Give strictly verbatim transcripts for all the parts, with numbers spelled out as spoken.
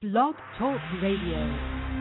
Blog Talk Radio.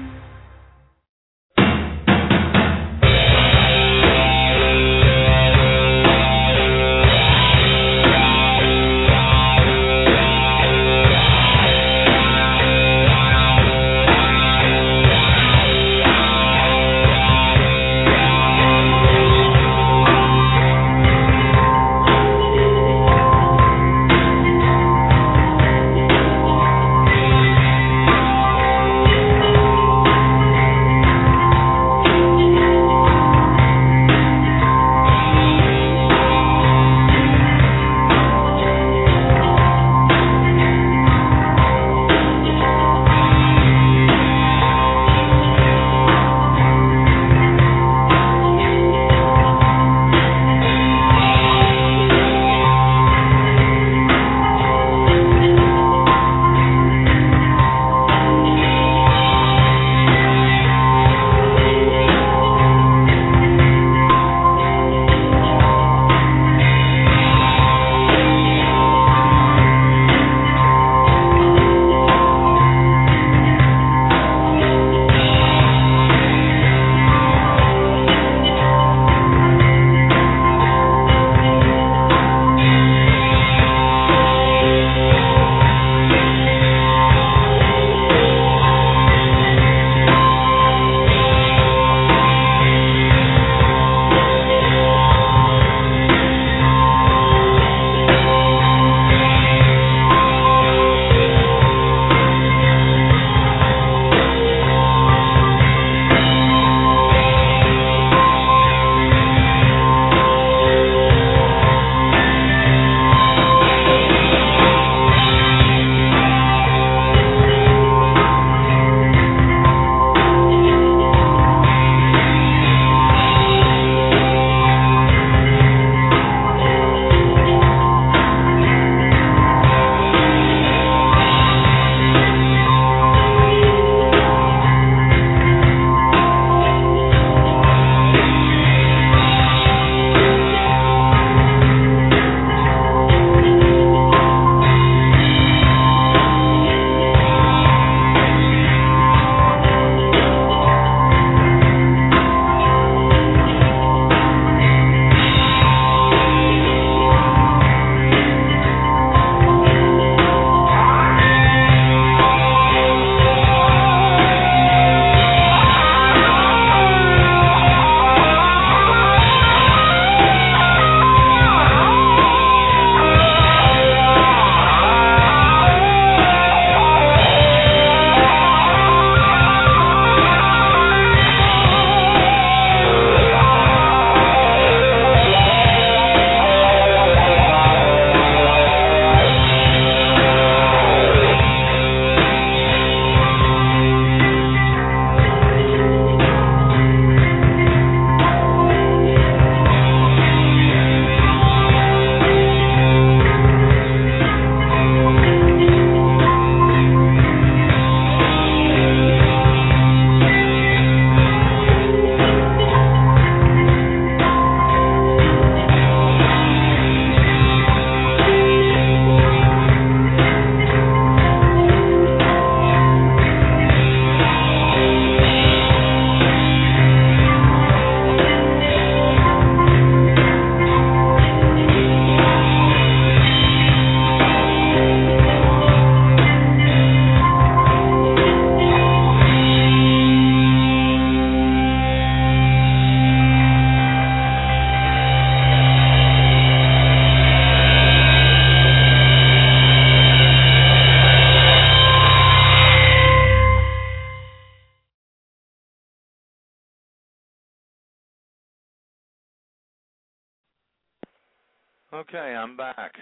Okay, I'm back.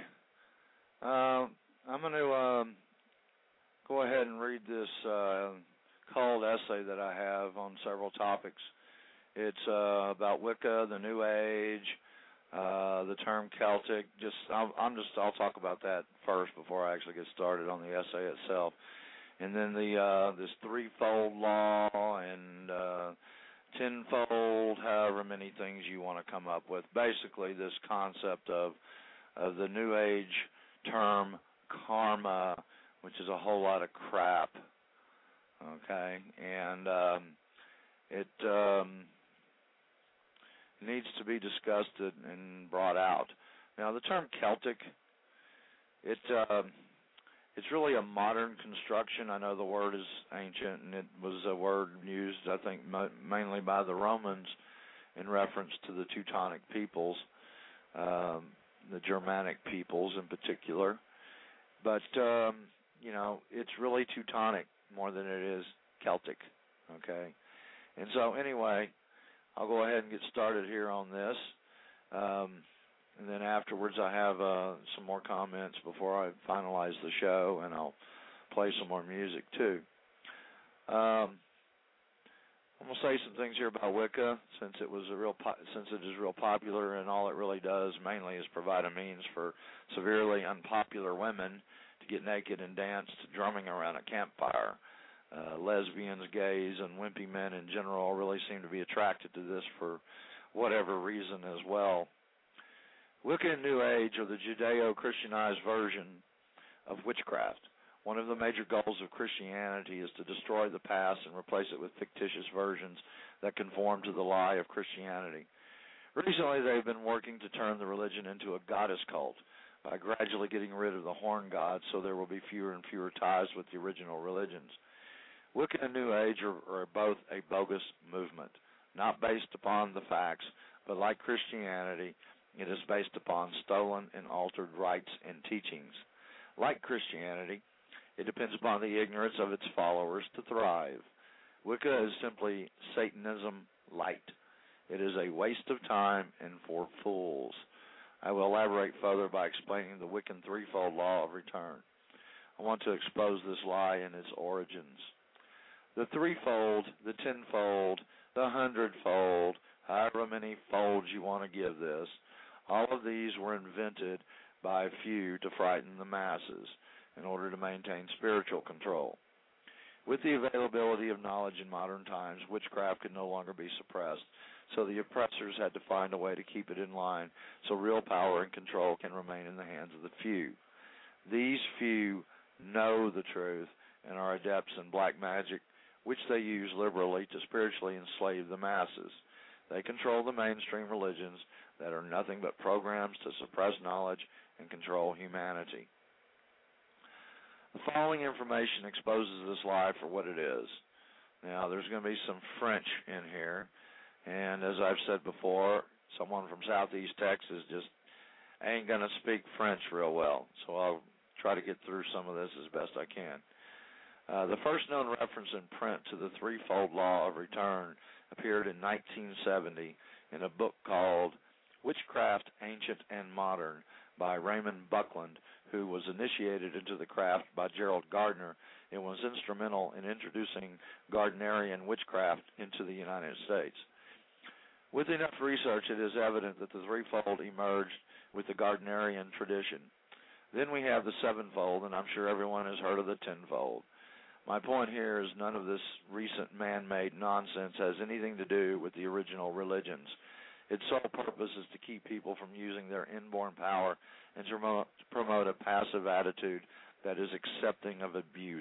Uh, I'm going to um, go ahead and read this uh, called essay that I have on several topics. It's uh, about Wicca, the New Age, uh, the term Celtic. Just I'll, I'm just I'll talk about that first before I actually get started on the essay itself, and then the uh, this threefold law and uh, tenfold, however many things you want to come up with. Basically, this concept of of the New Age term karma, which is a whole lot of crap. okay, and um, it um, needs to be discussed and brought out. Now, the term Celtic, it uh, it's really a modern construction. I know the word is ancient, and it was a word used, I think, mo- mainly by the Romans in reference to the Teutonic peoples, um, the Germanic peoples in particular. But, um, you know, it's really Teutonic more than it is Celtic, okay? And so, anyway, I'll go ahead and get started here on this. Um, and then afterwards I have uh, some more comments before I finalize the show, and I'll play some more music too. Um, I'm going to say some things here about Wicca, since it was a real po- since it is real popular, and all it really does mainly is provide a means for severely unpopular women to get naked and dance to drumming around a campfire. Uh, lesbians, gays, and wimpy men in general really seem to be attracted to this for whatever reason as well. Wicca and New Age are the Judeo-Christianized version of witchcraft. One of the major goals of Christianity is to destroy the past and replace it with fictitious versions that conform to the lie of Christianity. Recently, they've been working to turn the religion into a goddess cult by gradually getting rid of the horn gods so there will be fewer and fewer ties with the original religions. Wicca and New Age are, are both a bogus movement, not based upon the facts, but like Christianity, it is based upon stolen and altered rites and teachings. Like Christianity, it depends upon the ignorance of its followers to thrive. Wicca is simply Satanism light. It is a waste of time and for fools. I will elaborate further by explaining the Wiccan threefold law of return. I want to expose this lie and its origins. The threefold, the tenfold, the hundredfold, however many folds you want to give this, all of these were invented by a few to frighten the masses in order to maintain spiritual control. With the availability of knowledge in modern times, witchcraft could no longer be suppressed, so the oppressors had to find a way to keep it in line so real power and control can remain in the hands of the few. These few know the truth and are adepts in black magic, which they use liberally to spiritually enslave the masses. They control the mainstream religions that are nothing but programs to suppress knowledge and control humanity. The following information exposes this lie for what it is. Now, there's going to be some French in here, and as I've said before, someone from Southeast Texas just ain't going to speak French real well, so I'll try to get through some of this as best I can. Uh, the first known reference in print to the threefold law of return appeared in nineteen seventy in a book called Witchcraft, Ancient and Modern by Raymond Buckland, who was initiated into the craft by Gerald Gardner and was instrumental in introducing Gardnerian witchcraft into the United States. With enough research, it is evident that the threefold emerged with the Gardnerian tradition. Then we have the sevenfold, and I'm sure everyone has heard of the tenfold. My point here is none of this recent man-made nonsense has anything to do with the original religions. Its sole purpose is to keep people from using their inborn power and to promote, to promote a passive attitude that is accepting of abuse.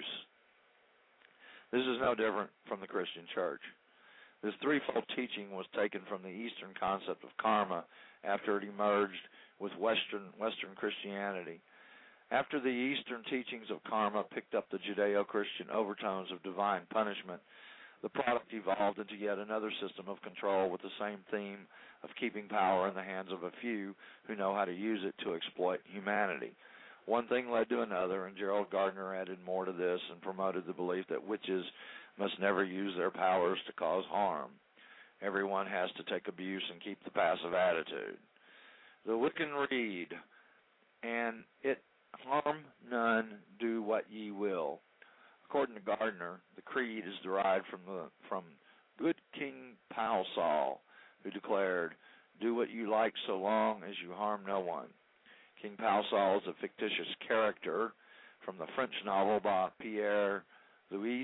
This is no different from the Christian church. This threefold teaching was taken from the Eastern concept of karma after it emerged with Western, Western Christianity. After the Eastern teachings of karma picked up the Judeo-Christian overtones of divine punishment, the product evolved into yet another system of control with the same theme of keeping power in the hands of a few who know how to use it to exploit humanity. One thing led to another, and Gerald Gardner added more to this and promoted the belief that witches must never use their powers to cause harm. Everyone has to take abuse and keep the passive attitude. The Wiccan Rede, and it harm none, do what ye will. According to Gardner, the creed is derived from the from good King Pausal, who declared, "Do what you like so long as you harm no one." King Pausal is a fictitious character from the French novel by Pierre Louis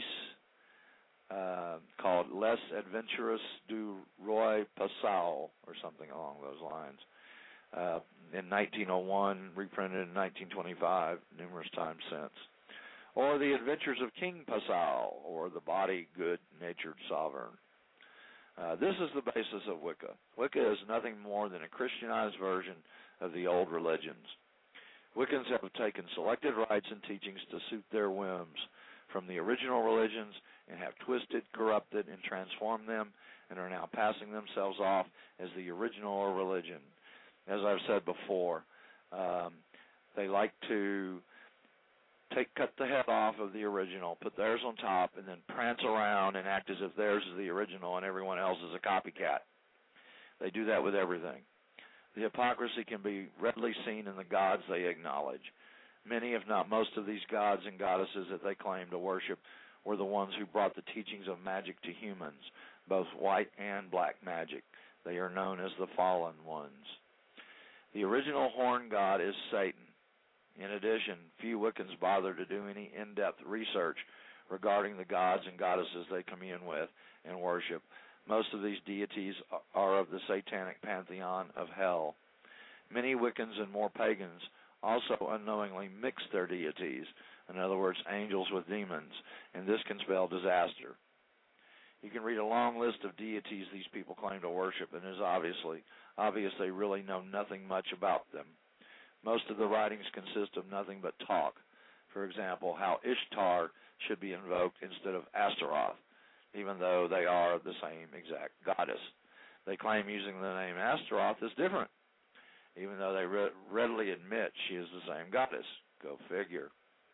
uh, called Les Adventures du Roi Pausal, or something along those lines. Uh, in nineteen oh one, reprinted in nineteen twenty-five, numerous times since. or The Adventures of King Pasal, or The Body Good-Natured Sovereign. Uh, this is the basis of Wicca. Wicca is nothing more than a Christianized version of the old religions. Wiccans have taken selected rites and teachings to suit their whims from the original religions and have twisted, corrupted, and transformed them and are now passing themselves off as the original religion. As I've said before, um, they like to take cut the head off of the original, put theirs on top, and then prance around and act as if theirs is the original and everyone else is a copycat. They do that with everything. The hypocrisy can be readily seen in the gods they acknowledge. Many, if not most, of these gods and goddesses that they claim to worship were the ones who brought the teachings of magic to humans, both white and black magic. They are known as the fallen ones. The original horn god is Satan. In addition, few Wiccans bother to do any in-depth research regarding the gods and goddesses they commune with and worship. Most of these deities are of the satanic pantheon of hell. Many Wiccans and more pagans also unknowingly mix their deities, in other words, angels with demons, and this can spell disaster. You can read a long list of deities these people claim to worship, and it is obviously obvious they really know nothing much about them. Most of the writings consist of nothing but talk. For example, how Ishtar should be invoked instead of Astaroth, even though they are the same exact goddess. They claim using the name Astaroth is different, even though they re- readily admit she is the same goddess. Go figure.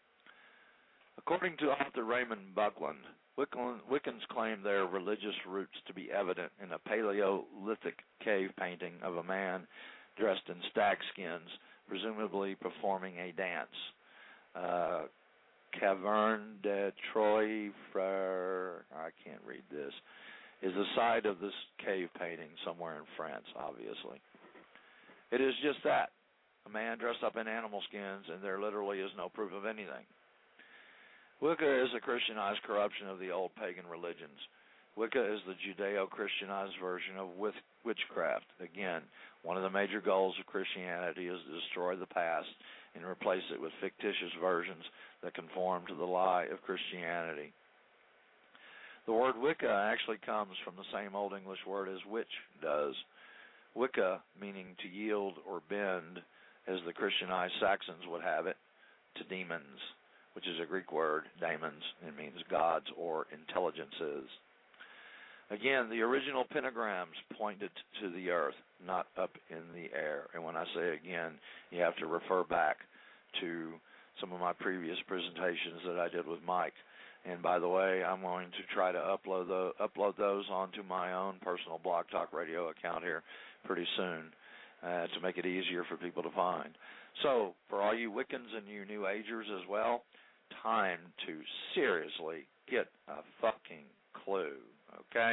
According to author Raymond Buckland, Wiccans claim their religious roots to be evident in a Paleolithic cave painting of a man dressed in stag skins, presumably performing a dance. Uh, Caverne de Troyes, Frere, I can't read this, is the site of this cave painting somewhere in France, obviously. It is just that, a man dressed up in animal skins, and there literally is no proof of anything. Wicca is a Christianized corruption of the old pagan religions. Wicca is the Judeo-Christianized version of witchcraft. Again, one of the major goals of Christianity is to destroy the past and replace it with fictitious versions that conform to the lie of Christianity. The word Wicca actually comes from the same Old English word as witch does. Wicca, meaning to yield or bend, as the Christianized Saxons would have it, to demons, which is a Greek word, daemons. It means gods or intelligences. Again, the original pentagrams pointed to the earth, not up in the air. And when I say again, you have to refer back to some of my previous presentations that I did with Mike. And by the way, I'm going to try to upload the, upload those onto my own personal Blog Talk Radio account here pretty soon uh, to make it easier for people to find. So, for all you Wiccans and you New Agers as well, time to seriously get a fucking clue, okay?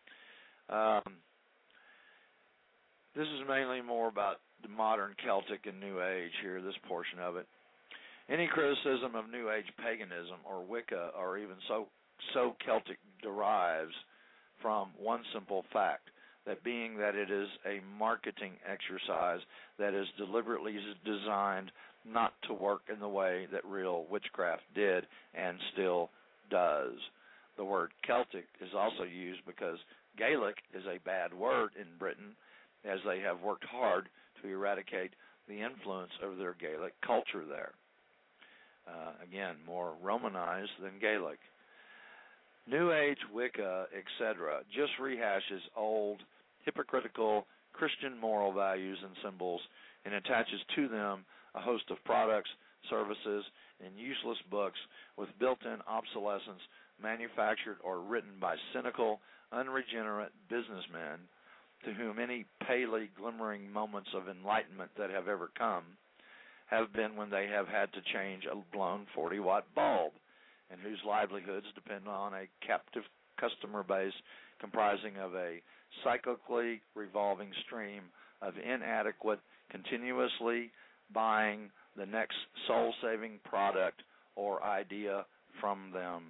Um, this is mainly more about the modern Celtic and New Age here, this portion of it. Any criticism of New Age paganism or Wicca or even so, so Celtic derives from one simple fact, that being that it is a marketing exercise that is deliberately designed not to work in the way that real witchcraft did and still does. The word Celtic is also used because Gaelic is a bad word in Britain, as they have worked hard to eradicate the influence of their Gaelic culture there. Uh, again, more Romanized than Gaelic. New Age, Wicca, et cetera just rehashes old, hypocritical Christian moral values and symbols and attaches to them a host of products, services, and useless books with built-in obsolescence manufactured or written by cynical, unregenerate businessmen to whom any palely glimmering moments of enlightenment that have ever come have been when they have had to change a blown forty-watt bulb, and whose livelihoods depend on a captive customer base comprising of a cyclically revolving stream of inadequate, continuously buying the next soul-saving product or idea from them.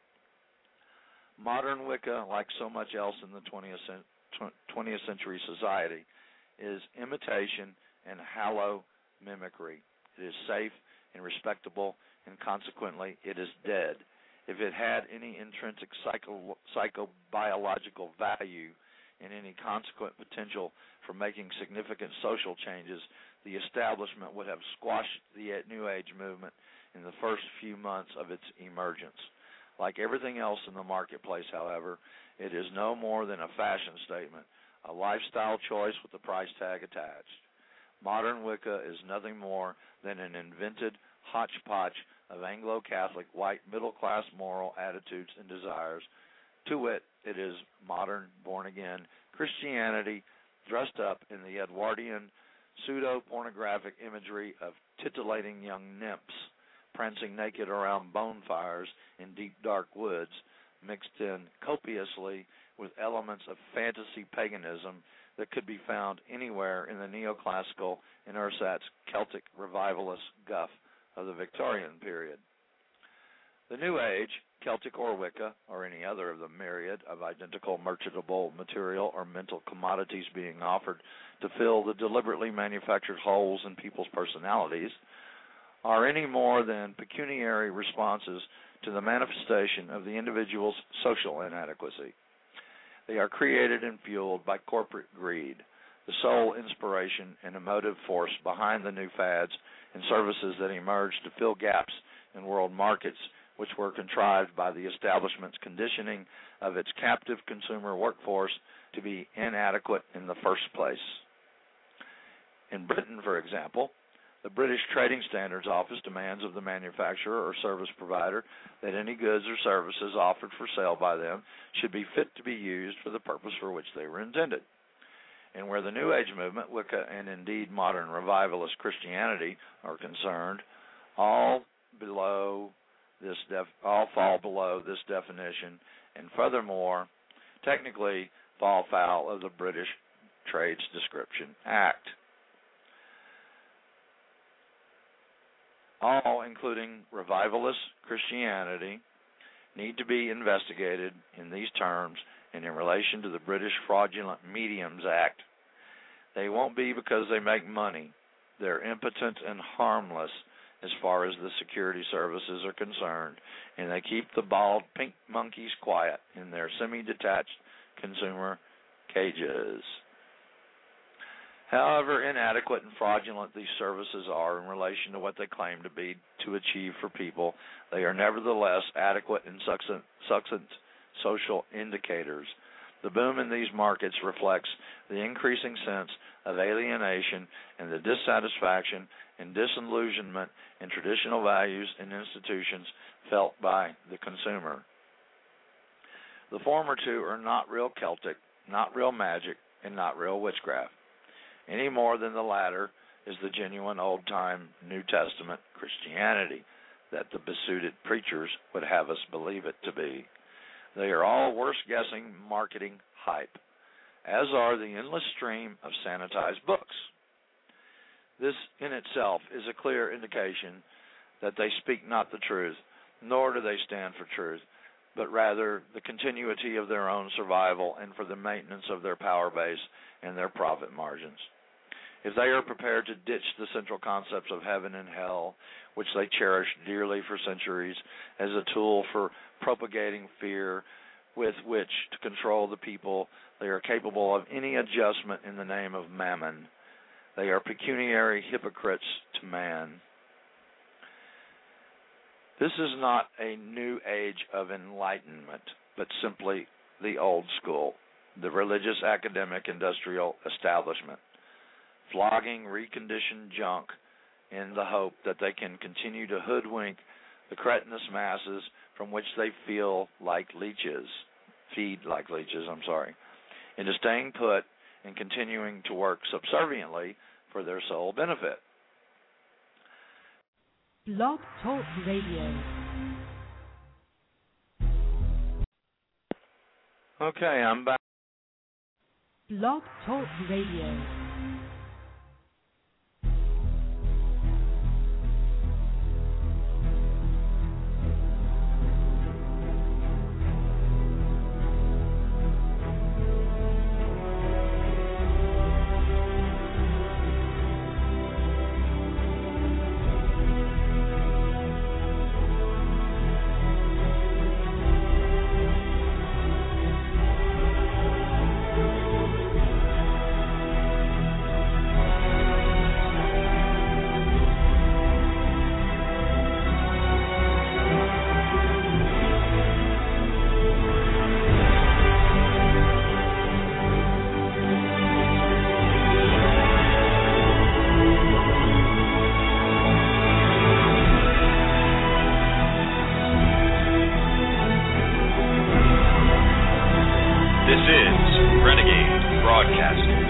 Modern Wicca, like so much else in the twentieth century society, is imitation and hollow mimicry. It is safe and respectable and consequently it is dead. If it had any intrinsic psycho, psychobiological value and any consequent potential for making significant social changes, the establishment would have squashed the New Age movement in the first few months of its emergence. Like everything else in the marketplace, however, it is no more than a fashion statement, a lifestyle choice with a price tag attached. Modern Wicca is nothing more than an invented hodgepodge of Anglo-Catholic white middle-class moral attitudes and desires. To wit, it is modern, born-again Christianity dressed up in the Edwardian pseudo-pornographic imagery of titillating young nymphs prancing naked around bonfires in deep dark woods, mixed in copiously with elements of fantasy paganism that could be found anywhere in the neoclassical and ersatz Celtic revivalist guff of the Victorian period. The New Age, Celtic or Wicca, or any other of the myriad of identical merchantable material or mental commodities being offered to fill the deliberately manufactured holes in people's personalities, are any more than pecuniary responses to the manifestation of the individual's social inadequacy. They are created and fueled by corporate greed, the sole inspiration and emotive force behind the new fads and services that emerge to fill gaps in world markets which were contrived by the establishment's conditioning of its captive consumer workforce to be inadequate in the first place. In Britain, for example, the British Trading Standards Office demands of the manufacturer or service provider that any goods or services offered for sale by them should be fit to be used for the purpose for which they were intended. And where the New Age movement, Wicca, and indeed modern revivalist Christianity are concerned, all below this def- all fall below this definition, and furthermore, technically fall foul of the British Trades Description Act. All, including revivalist Christianity, need to be investigated in these terms and in relation to the British Fraudulent Mediums Act. They won't be because they make money. They're impotent and harmless as far as the security services are concerned, and they keep the bald pink monkeys quiet in their semi-detached consumer cages. However inadequate and fraudulent these services are in relation to what they claim to be to achieve for people, they are nevertheless adequate and succinct, succinct social indicators. The boom in these markets reflects the increasing sense of alienation and the dissatisfaction and disillusionment in traditional values and institutions felt by the consumer. The former two are not real Celtic, not real magic, and not real witchcraft, any more than the latter is the genuine old-time New Testament Christianity that the besooted preachers would have us believe it to be. They are all worse-guessing marketing hype, as are the endless stream of sanitized books. This in itself is a clear indication that they speak not the truth, nor do they stand for truth, but rather the continuity of their own survival and for the maintenance of their power base and their profit margins. If they are prepared to ditch the central concepts of heaven and hell, which they cherished dearly for centuries as a tool for propagating fear with which to control the people, they are capable of any adjustment in the name of mammon. They are pecuniary hypocrites to man. This is not a new age of enlightenment, but simply the old school, the religious, academic, industrial establishment, flogging reconditioned junk in the hope that they can continue to hoodwink the cretinous masses from which they feel like leeches, feed like leeches, I'm sorry, into staying put and continuing to work subserviently for their sole benefit. Blog Talk Radio. Okay, I'm back. Blog Talk Radio. This is Renegade Broadcasting.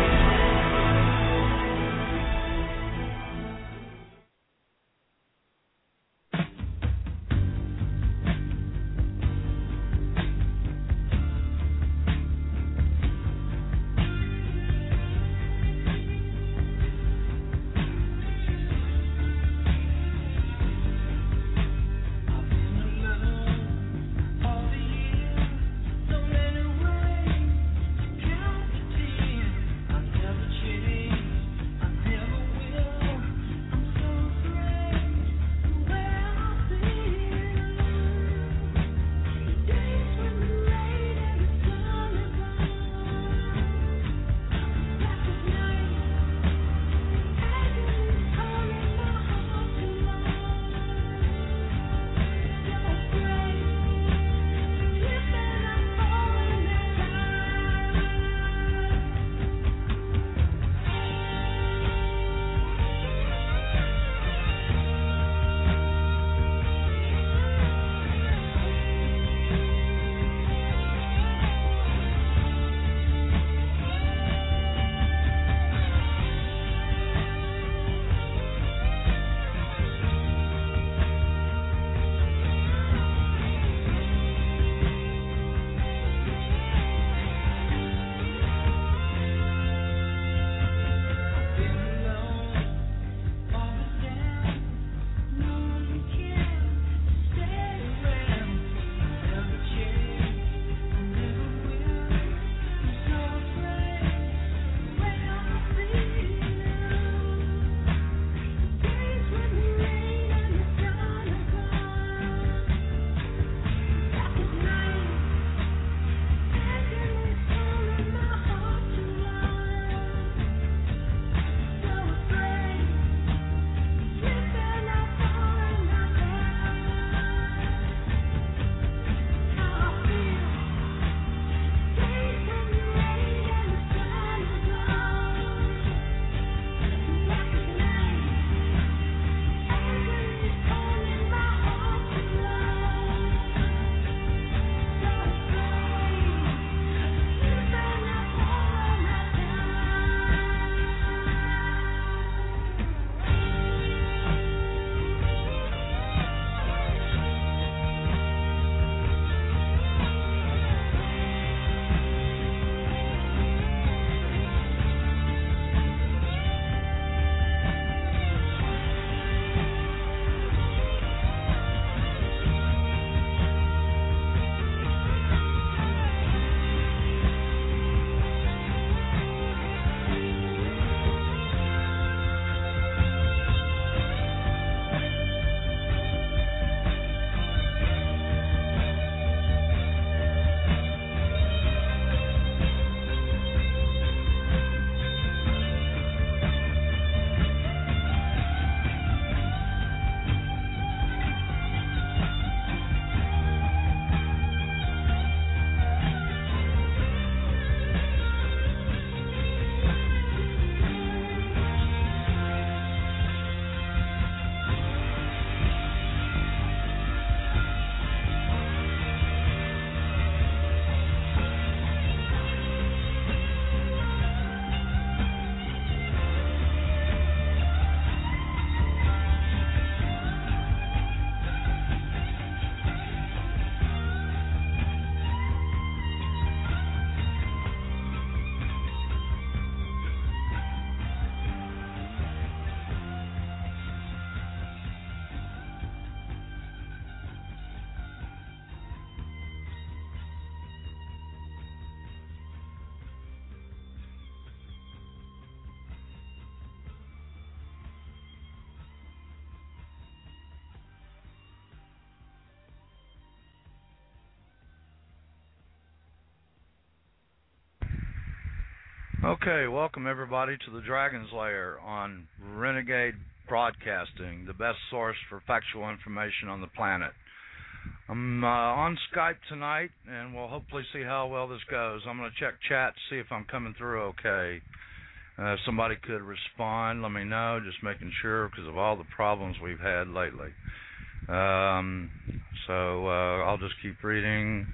Okay, welcome everybody to the Dragon's Lair on Renegade Broadcasting, the best source for factual information on the planet. I'm uh, on Skype tonight, and we'll hopefully see how well this goes. I'm going to check chat to see if I'm coming through okay. Uh, if somebody could respond, let me know, just making sure because of all the problems we've had lately. Um, so uh, I'll just keep reading.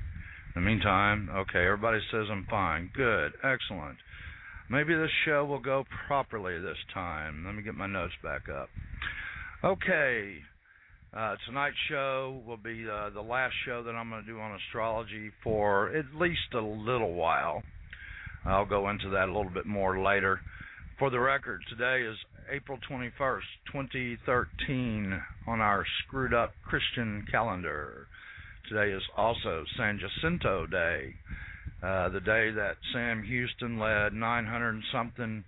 In the meantime, okay, everybody says I'm fine. Good, excellent. Maybe this show will go properly this time. Let me get my notes back up. Okay, uh, tonight's show will be uh, the last show that I'm going to do on astrology for at least a little while. I'll go into that a little bit more later. For the record, today is April twenty-first, twenty thirteen on our screwed up Christian calendar. Today is also San Jacinto Day, uh, the day that Sam Houston led nine hundred and something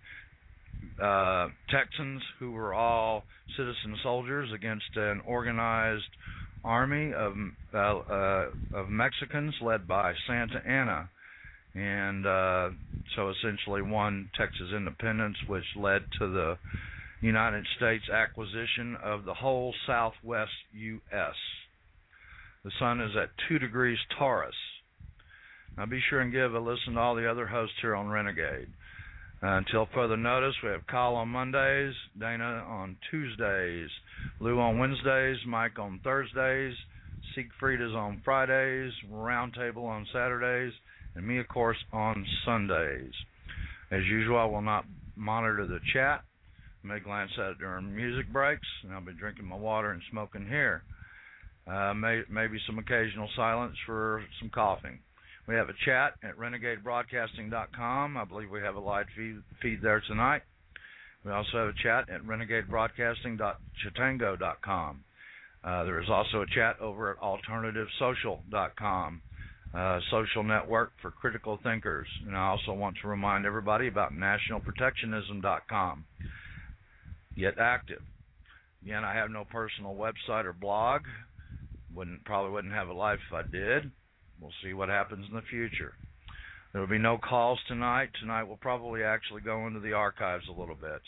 uh, Texans who were all citizen soldiers against an organized army of uh, uh, of Mexicans led by Santa Anna. And uh, so essentially won Texas independence, which led to the United States acquisition of the whole southwest U S The sun is at two degrees Taurus. Now be sure and give a listen to all the other hosts here on Renegade. Uh, until further notice, we have Kyle on Mondays, Dana on Tuesdays, Lou on Wednesdays, Mike on Thursdays, Siegfried is on Fridays, Roundtable on Saturdays, and me, of course, on Sundays. As usual, I will not monitor the chat. I may glance at it during music breaks, and I'll be drinking my water and smoking here. Uh, may, maybe some occasional silence for some coughing. We have a chat at renegade broadcasting dot com. I believe we have a live feed, feed there tonight. We also have a chat at renegade broadcasting dot chatango dot com. Uh, there is also a chat over at alternative social dot com. Uh, social network for critical thinkers. And I also want to remind everybody about national protectionism dot com. Get active. Again, I have no personal website or blog. Wouldn't probably wouldn't have a life if I did. We'll see what happens in the future. There will be no calls tonight. Tonight we'll probably actually go into the archives a little bit.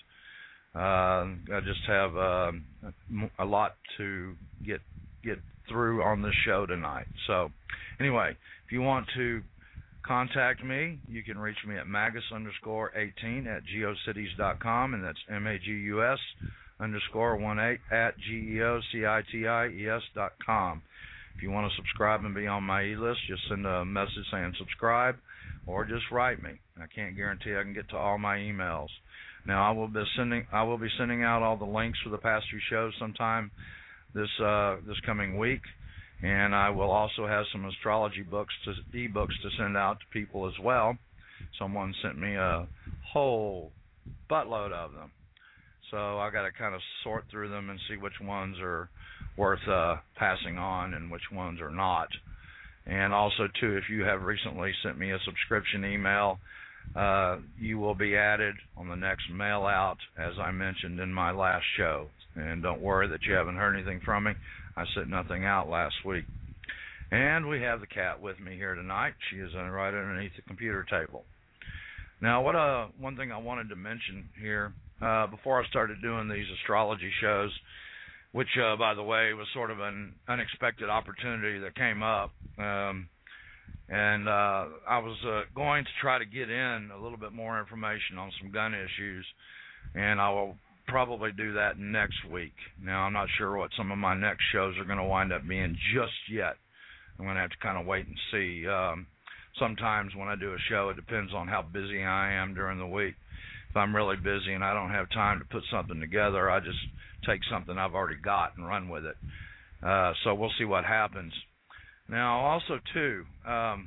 Uh, I just have uh, a lot to get get through on this show tonight. So anyway, if you want to contact me, you can reach me at magus underscore eighteen at geocities dot com, and that's M A G U S underscore one eight at G E O C I T I E S dot com. If you want to subscribe and be on my e-list, just send a message saying subscribe, or just write me. I can't guarantee I can get to all my emails. Now I will be sending I will be sending out all the links for the past few shows sometime this uh, this coming week, and I will also have some astrology books, to, e-books to send out to people as well. Someone sent me a whole buttload of them, so I got to kind of sort through them and see which ones are worth uh, passing on and which ones are not. And also, too, if you have recently sent me a subscription email, uh, you will be added on the next mail out, as I mentioned in my last show. And don't worry that you haven't heard anything from me. I sent nothing out last week. And we have the cat with me here tonight. She is right underneath the computer table. Now, what uh, one thing I wanted to mention here, uh, before I started doing these astrology shows, which, uh, by the way, was sort of an unexpected opportunity that came up. Um, and uh, I was uh, going to try to get in a little bit more information on some gun issues, and I will probably do that next week. Now, I'm not sure what some of my next shows are going to wind up being just yet. I'm going to have to kind of wait and see. Um, sometimes when I do a show, it depends on how busy I am during the week. If I'm really busy and I don't have time to put something together, I just take something I've already got and run with it. Uh, so we'll see what happens. Now, also, too, um,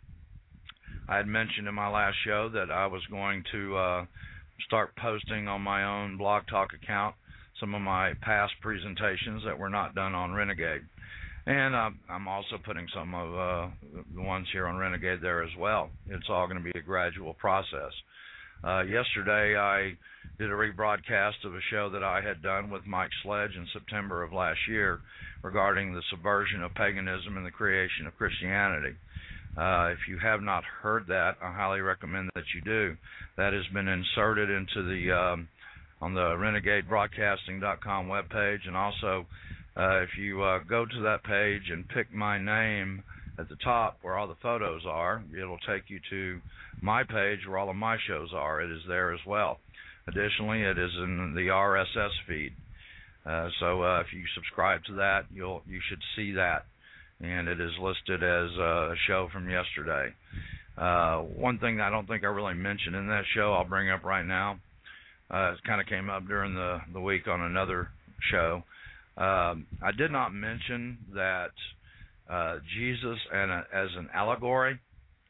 I had mentioned in my last show that I was going to uh, start posting on my own Blog Talk account some of my past presentations that were not done on Renegade. And uh, I'm also putting some of uh, the ones here on Renegade there as well. It's all going to be a gradual process. Uh, yesterday, I did a rebroadcast of a show that I had done with Mike Sledge in September of last year regarding the subversion of paganism and the creation of Christianity. Uh, if you have not heard that, I highly recommend that you do. That has been inserted into the um, on the renegade broadcasting dot com webpage, and also uh, if you uh, go to that page and pick my name at the top where all the photos are, it'll take you to my page where all of my shows are. It is there as well. Additionally, it is in the R S S feed. Uh, so uh, if you subscribe to that, you'll you should see that. and it is listed as a show from yesterday. Uh, one thing that I don't think I really mentioned in that show, I'll bring up right now. Uh, it kind of came up during the, the week on another show. Um, I did not mention that uh, Jesus and a, as an allegory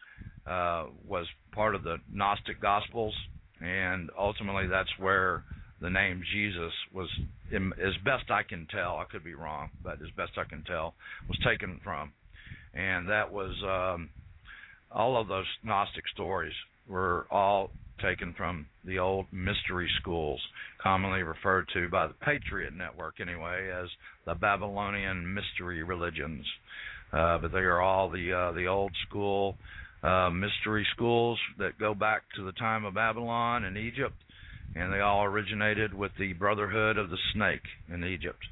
uh, was part of the Gnostic Gospels, and ultimately that's where the name Jesus was, as best I can tell, I could be wrong, but as best I can tell, was taken from. And that was, um, all of those Gnostic stories were all taken from the old mystery schools, commonly referred to by the Patriot Network anyway as the Babylonian mystery religions. Uh, but they are all the uh, the old school uh, mystery schools that go back to the time of Babylon and Egypt, and they all originated with the Brotherhood of the Snake in Egypt.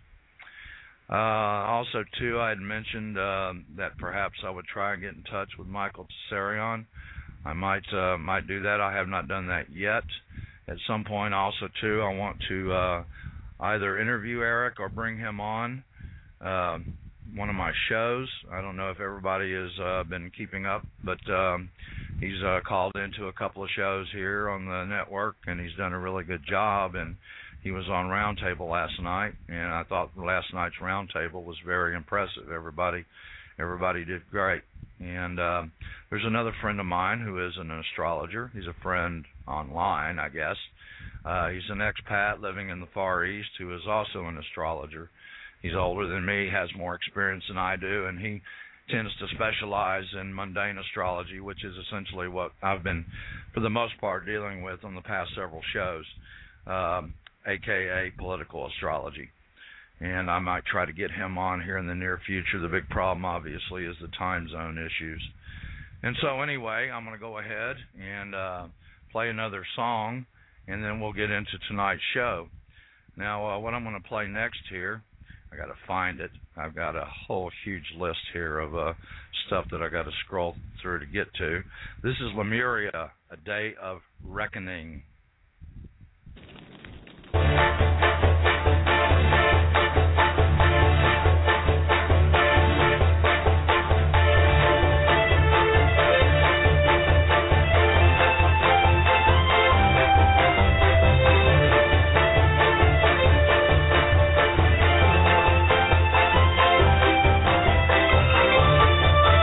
Uh, also, too, I had mentioned uh, that perhaps I would try and get in touch with Michael Tsarion. I might uh, might do that. I have not done that yet. At some point, also, too, I want to uh, either interview Eric or bring him on uh, one of my shows. I don't know if everybody has uh, been keeping up, but um, he's uh, called into a couple of shows here on the network, and he's done a really good job. And he was on Roundtable last night, and I thought last night's Roundtable was very impressive. Everybody, everybody did great. And uh, there's another friend of mine who is an astrologer. He's a friend online, I guess. Uh, he's an expat living in the Far East who is also an astrologer. He's older than me, has more experience than I do, and he tends to specialize in mundane astrology, which is essentially what I've been, for the most part, dealing with on the past several shows. Um, A K A political astrology, and I might try to get him on here in the near future. The big problem, obviously, is the time zone issues. And so anyway, I'm going to go ahead and uh, play another song, and then we'll get into tonight's show. Now, uh, what I'm going to play next here, I got to find it. I've got a whole huge list here of uh, stuff that I got to scroll through to get to. This is Lemuria, A Day of Reckoning.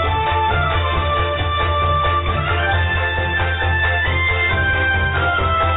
Thank you.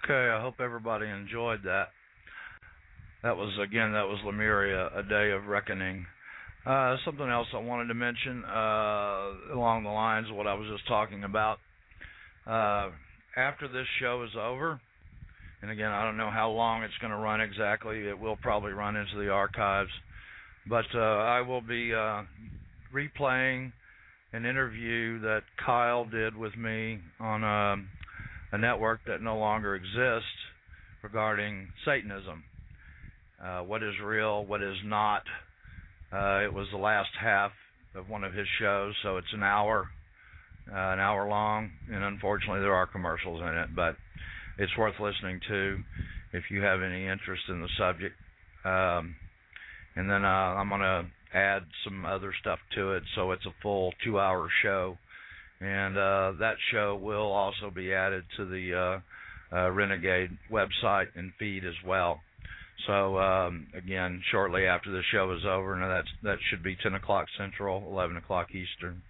Okay, I hope everybody enjoyed that. That was, again, that was Lemuria, A Day of Reckoning. Uh, something else I wanted to mention uh, along the lines of what I was just talking about. Uh, after this show is over, and again, I don't know how long it's going to run exactly. It will probably run into the archives. But uh, I will be uh, replaying an interview that Kyle did with me on a, a network that no longer exists regarding Satanism. Uh, what is real, what is not. Uh, it was the last half of one of his shows, so it's an hour, uh, an hour long, and unfortunately there are commercials in it, but it's worth listening to if you have any interest in the subject. Um, and then uh, I'm going to add some other stuff to it, so it's a full two-hour show, and uh, that show will also be added to the uh, uh, Renegade website and feed as well. So, um, again, shortly after the show is over, and that's, that should be ten o'clock Central, eleven o'clock Eastern.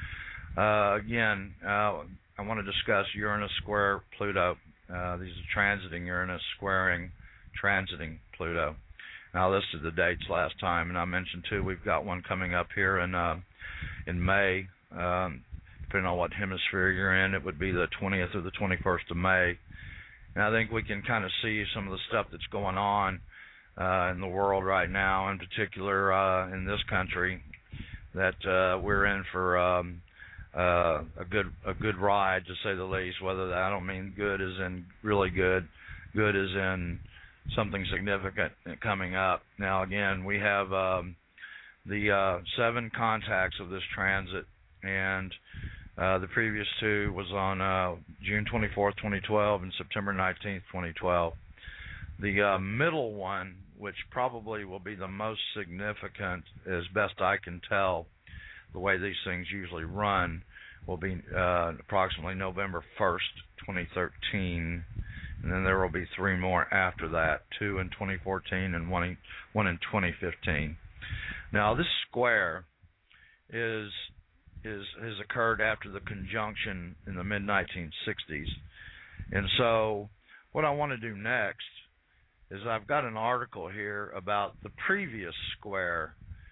Uh, again, uh, I want to discuss Uranus square Pluto. Uh, these are transiting Uranus, squaring, transiting Pluto. Now, I listed the dates last time, and I mentioned, too, we've got one coming up here in uh, in May. Um, depending on what hemisphere you're in, it would be the twentieth or the twenty-first of May. And I think we can kind of see some of the stuff that's going on uh, in the world right now, in particular uh, in this country, that uh, we're in for um, uh, a good a good ride, to say the least. Whether that, I don't mean good as in really good, good as in something significant coming up. Now, again, we have um, the uh, seven contacts of this transit, and Uh, the previous two was on uh, June twenty-fourth, twenty twelve, and September nineteenth, twenty twelve. The uh, middle one, which probably will be the most significant, as best I can tell, the way these things usually run, will be uh, approximately November first, twenty thirteen, and then there will be three more after that, two in twenty fourteen and one in, one in twenty fifteen. Now, this square is... Is, has occurred after the conjunction in the mid nineteen sixties. And so what I want to do next is I've got an article here about the previous square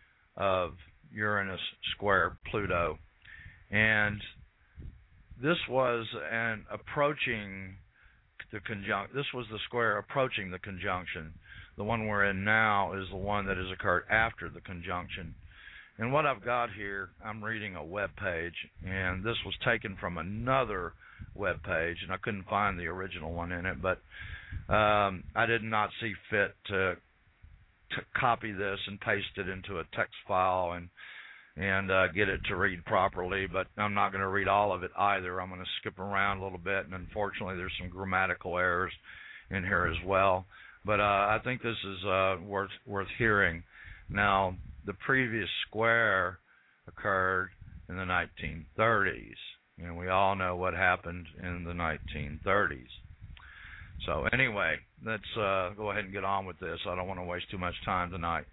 of Uranus square Pluto. And this was an approaching the conjunction. This was the square approaching the conjunction. The one we're in now is the one that has occurred after the conjunction. And what I've got here, I'm reading a web page, and this was taken from another web page, and I couldn't find the original one in it, but um, I did not see fit to, to copy this and paste it into a text file and and uh, get it to read properly, but I'm not going to read all of it either. I'm going to skip around a little bit, and unfortunately there's some grammatical errors in here as well. But uh, I think this is uh, worth worth hearing. Now, the previous square occurred in the nineteen thirties, and we all know what happened in the nineteen thirties. So anyway, let's uh, go ahead and get on with this. I don't want to waste too much time tonight.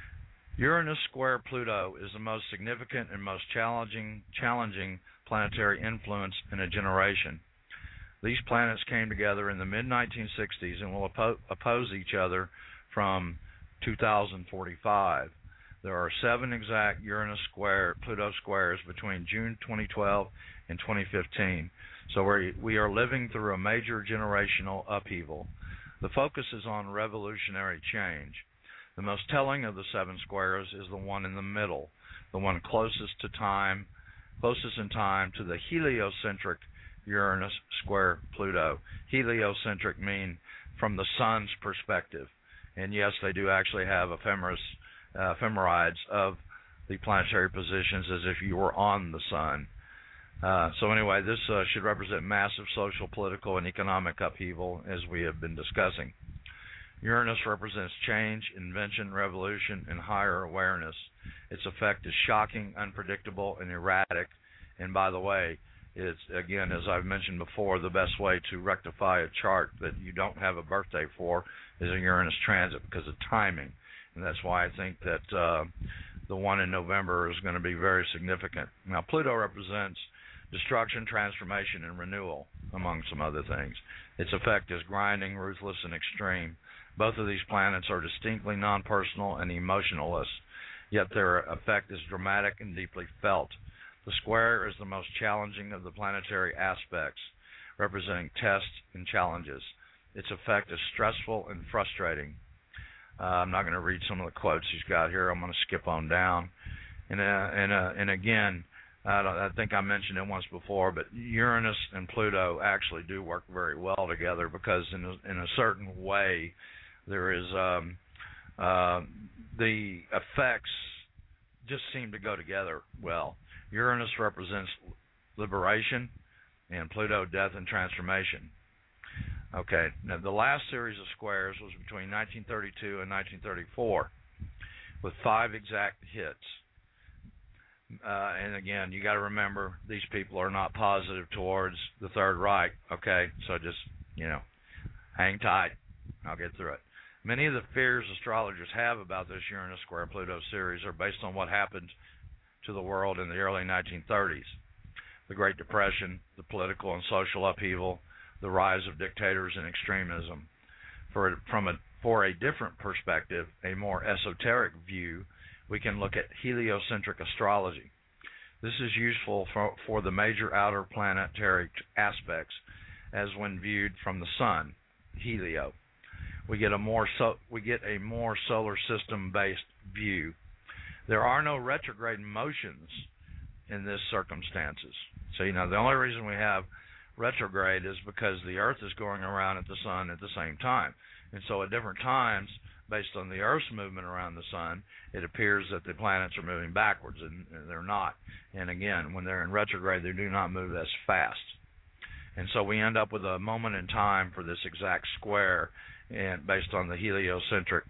Uranus square Pluto is the most significant and most challenging, challenging planetary influence in a generation. These planets came together in the mid nineteen sixties and will oppo- oppose each other from two thousand forty-five. There are seven exact Uranus square Pluto squares between June twenty twelve and twenty fifteen. So we we are living through a major generational upheaval. The focus is on revolutionary change. The most telling of the seven squares is the one in the middle, the one closest to time, closest in time to the heliocentric Uranus square Pluto. Heliocentric mean from the sun's perspective. And yes, they do actually have ephemeris, uh, ephemerides of the planetary positions as if you were on the sun. Uh, so anyway, this uh, should represent massive social, political, and economic upheaval, as we have been discussing. Uranus represents change, invention, revolution, and higher awareness. Its effect is shocking, unpredictable, and erratic. And by the way, it's, again, as I've mentioned before, the best way to rectify a chart that you don't have a birthday for is a Uranus transit because of timing. And that's why I think that uh, the one in November is going to be very significant. Now, Pluto represents destruction, transformation, and renewal. among some other things. Its effect is grinding, ruthless, and extreme. Both of these planets are distinctly non-personal and emotionless, yet their effect is dramatic and deeply felt. The square is the most challenging of the planetary aspects, representing tests and challenges. Its effect is stressful and frustrating. Uh, I'm not going to read some of the quotes he's got here. I'm going to skip on down. And, uh, and, uh, and again, I, don't, I think I mentioned it once before, but Uranus and Pluto actually do work very well together because in a, in a certain way there is um, uh, the effects just seem to go together well. Uranus represents liberation and Pluto death and transformation. Okay, now the last series of squares was between nineteen thirty-two and nineteen thirty-four with five exact hits. Uh, and again, you got to remember these people are not positive towards the Third Reich. Okay, so just, you know, hang tight. I'll get through it. Many of the fears astrologers have about this Uranus square Pluto series are based on what happened to the world in the early nineteen thirties. The Great Depression, the political and social upheaval, the rise of dictators and extremism. For, from a, for a different perspective, a more esoteric view, we can look at heliocentric astrology. This is useful for, for the major outer planetary aspects as when viewed from the sun, helio. We get a more so, we get a more solar system based view. There are no retrograde motions in this circumstances. So you know the only reason we have retrograde is because the Earth is going around at the sun at the same time. And so at different times, based on the Earth's movement around the sun, it appears that the planets are moving backwards, and they're not. And again, when they're in retrograde, they do not move as fast. And so we end up with a moment in time for this exact square, and based on the heliocentric.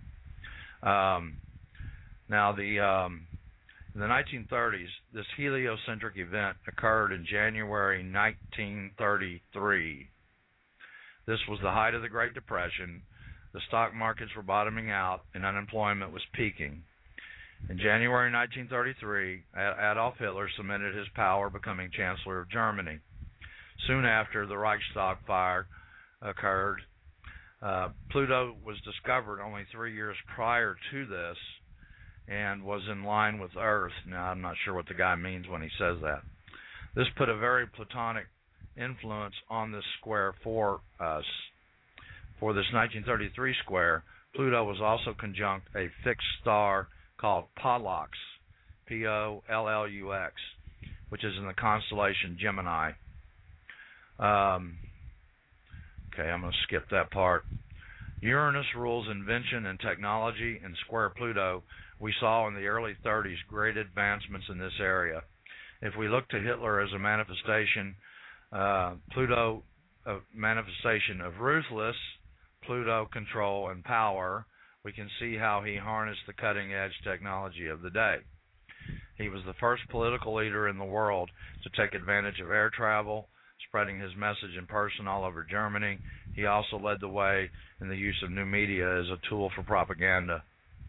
Um, now, the um, in the nineteen thirties, this heliocentric event occurred in January nineteen thirty-three. This was the height of the Great Depression. The stock markets were bottoming out, and unemployment was peaking. In January nineteen thirty-three, Adolf Hitler cemented his power, becoming Chancellor of Germany. Soon after, the Reichstag fire occurred. Uh, Pluto was discovered only three years prior to this and was in line with Earth. Now, I'm not sure what the guy means when he says that. This put a very Plutonic influence on this square for us. For this nineteen thirty-three square, Pluto was also conjunct a fixed star called Pollux, P O L L U X, which is in the constellation Gemini. Um, okay, I'm going to skip that part. Uranus rules invention and technology, and square Pluto, we saw in the early thirties great advancements in this area. If we look to Hitler as a manifestation, uh, Pluto, a manifestation of ruthless Pluto control and power, we can see how he harnessed the cutting-edge technology of the day. He was the first political leader in the world to take advantage of air travel, spreading his message in person all over Germany. He also led the way in the use of new media as a tool for propaganda.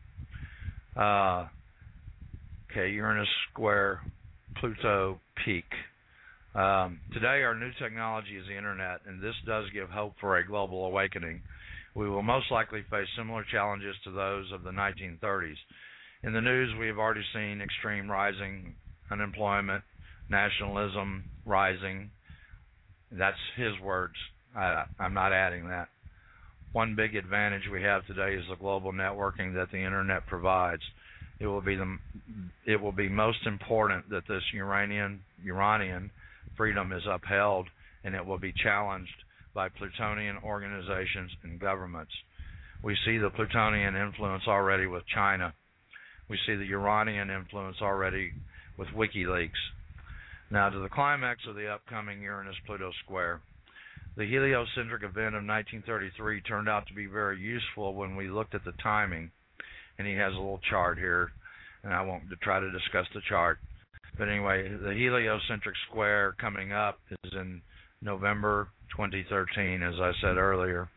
Uh, okay, Uranus square Pluto peak. Um, today, our new technology is the internet, and this does give hope for a global awakening. We will most likely face similar challenges to those of the nineteen thirties. In the news, we have already seen extreme rising unemployment, nationalism rising. That's his words. I, I'm not adding that. One big advantage we have today is the global networking that the internet provides. It will be the it will be most important that this Uranian Uranian freedom is upheld, and it will be challenged by Plutonian organizations and governments. We see the Plutonian influence already with China. We see the Uranian influence already with WikiLeaks. Now, to the climax of the upcoming Uranus-Pluto square. The heliocentric event of nineteen thirty-three turned out to be very useful when we looked at the timing. And he has a little chart here, and I won't try to discuss the chart. But anyway, the heliocentric square coming up is in November twenty thirteen, as I said earlier.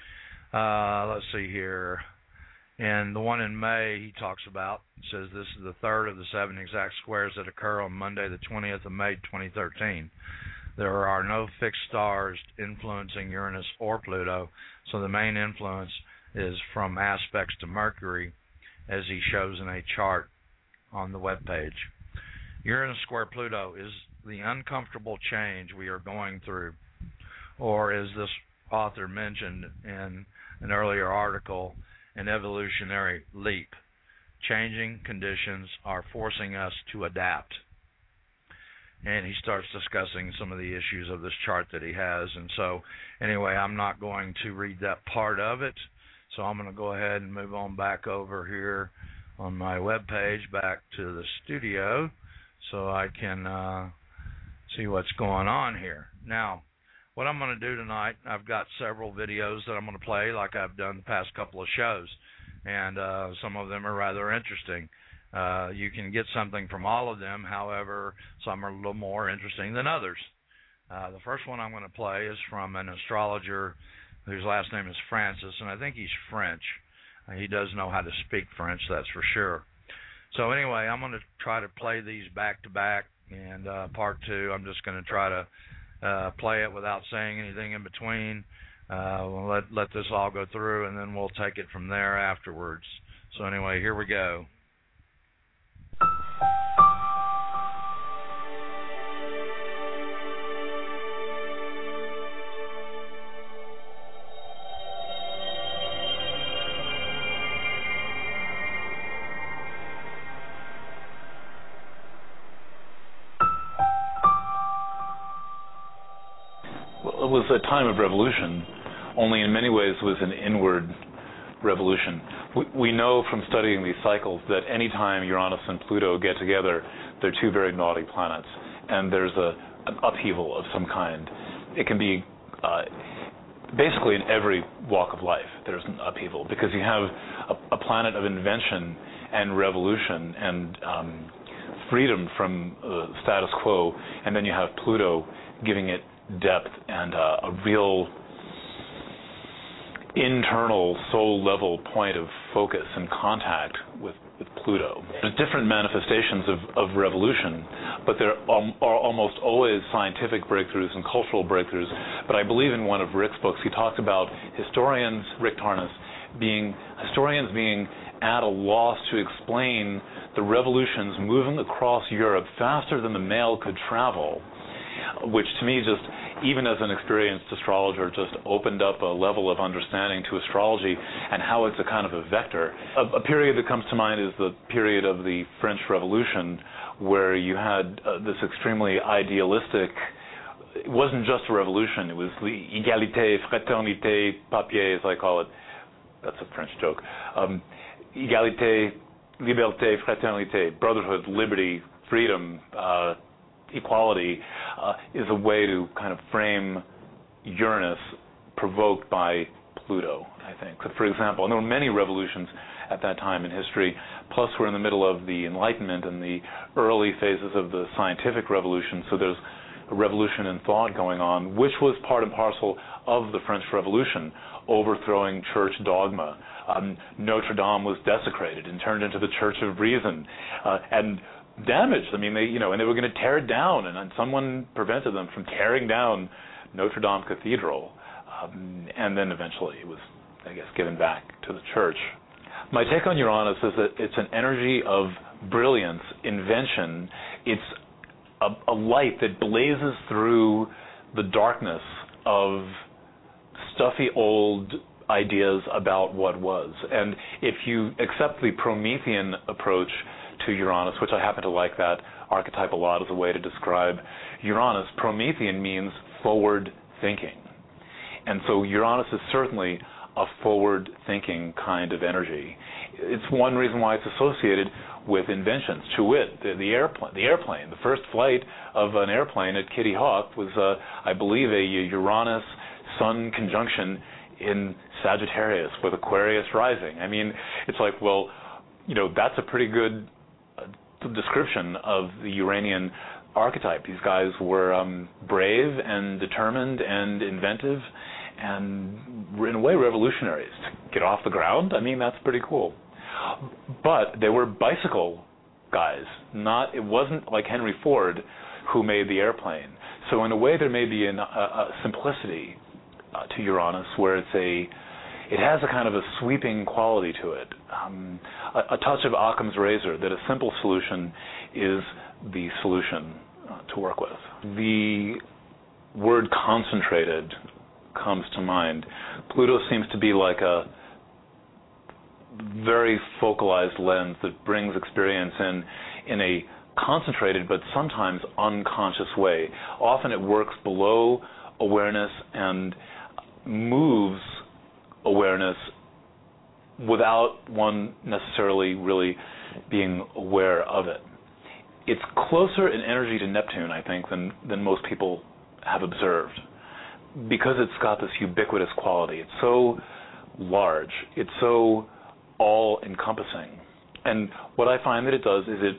Uh, let's see here. And the one in May he talks about, says this is the third of the seven exact squares that occur on Monday, the twentieth of May, twenty thirteen. There are no fixed stars influencing Uranus or Pluto, so the main influence is from aspects to Mercury, as he shows in a chart on the webpage. Uranus square Pluto is the uncomfortable change we are going through, or as this author mentioned in an earlier article, an evolutionary leap. Changing conditions are forcing us to adapt. And he starts discussing some of the issues of this chart that he has. And so, anyway, I'm not going to read that part of it. So I'm going to go ahead and move on back over here on my webpage, back to the studio, so I can uh, see what's going on here. Now, what I'm going to do tonight, I've got several videos that I'm going to play like I've done the past couple of shows. And uh, some of them are rather interesting. Uh, you can get something from all of them. However, some are a little more interesting than others. Uh, the first one I'm going to play is from an astrologer whose last name is Francis, and I think he's French. Uh, he does know how to speak French, that's for sure. So anyway, I'm going to try to play these back to back, and uh, part two, I'm just going to try to uh, play it without saying anything in between. Uh, we'll let, let this all go through, and then we'll take it from there afterwards. So anyway, here we go. Well, it was a time of revolution, only in many ways was an inward revolution. We, we know from studying these cycles that any time Uranus and Pluto get together, they're two very naughty planets, and there's a, an upheaval of some kind. It can be uh, basically in every walk of life there's an upheaval, because you have a, a planet of invention and revolution and um, freedom from the status quo, and then you have Pluto giving it depth and uh, a real internal soul-level point of focus and contact with, with Pluto. There's different manifestations of, of revolution, but there are, are almost always scientific breakthroughs and cultural breakthroughs. But I believe in one of Rick's books, he talks about historians, Rick Tarnas, being historians being at a loss to explain the revolutions moving across Europe faster than the mail could travel, which to me just, even as an experienced astrologer, just opened up a level of understanding to astrology and how it's a kind of a vector. A, a period that comes to mind is the period of the French Revolution, where you had uh, this extremely idealistic, it wasn't just a revolution, it was the égalité, fraternité, papier, as I call it. That's a French joke. Um, égalité, liberté, fraternité, brotherhood, liberty, freedom, uh, equality, uh, is a way to kind of frame Uranus provoked by Pluto, I think. So for example, and there were many revolutions at that time in history, plus we're in the middle of the Enlightenment and the early phases of the scientific revolution, so there's a revolution in thought going on, which was part and parcel of the French Revolution, overthrowing church dogma. Um, Notre Dame was desecrated and turned into the Church of Reason, uh, and damaged. I mean, they, you know, and they were going to tear it down, and, and someone prevented them from tearing down Notre Dame Cathedral, um, and then eventually it was, I guess, given back to the church. My take on Uranus is that it's an energy of brilliance, invention. It's a, a light that blazes through the darkness of stuffy old ideas about what was. And if you accept the Promethean approach to Uranus, which I happen to like that archetype a lot as a way to describe Uranus, Promethean means forward thinking. And so Uranus is certainly a forward thinking kind of energy. It's one reason why it's associated with inventions. To wit, the, the airplane, the airplane, the first flight of an airplane at Kitty Hawk was, uh, I believe, a Uranus Sun conjunction in Sagittarius with Aquarius rising. I mean, it's like, well, you know, that's a pretty good description of the Uranian archetype. These guys were um, brave and determined and inventive and in a way revolutionaries. To get off the ground, I mean, that's pretty cool. But they were bicycle guys. Not, it wasn't like Henry Ford, who made the airplane. So in a way, there may be an, a, a simplicity uh, to Uranus, where it's a, it has a kind of a sweeping quality to it, um, a, a touch of Occam's razor, that a simple solution is the solution uh, to work with. The word concentrated comes to mind. Pluto seems to be like a very focalized lens that brings experience in in a concentrated but sometimes unconscious way. Often it works below awareness and moves awareness without one necessarily really being aware of it. It's closer in energy to Neptune, I think, than, than most people have observed, because it's got this ubiquitous quality. It's so large. It's so all-encompassing. And what I find that it does is it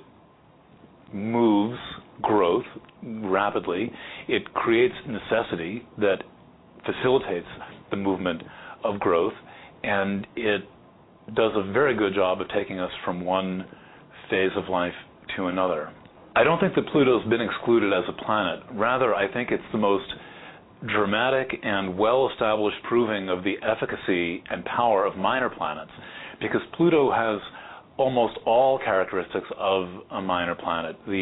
moves growth rapidly. It creates necessity that facilitates the movement of growth, and it does a very good job of taking us from one phase of life to another. I don't think that Pluto's been excluded as a planet. Rather, I think it's the most dramatic and well-established proving of the efficacy and power of minor planets, because Pluto has almost all characteristics of a minor planet. The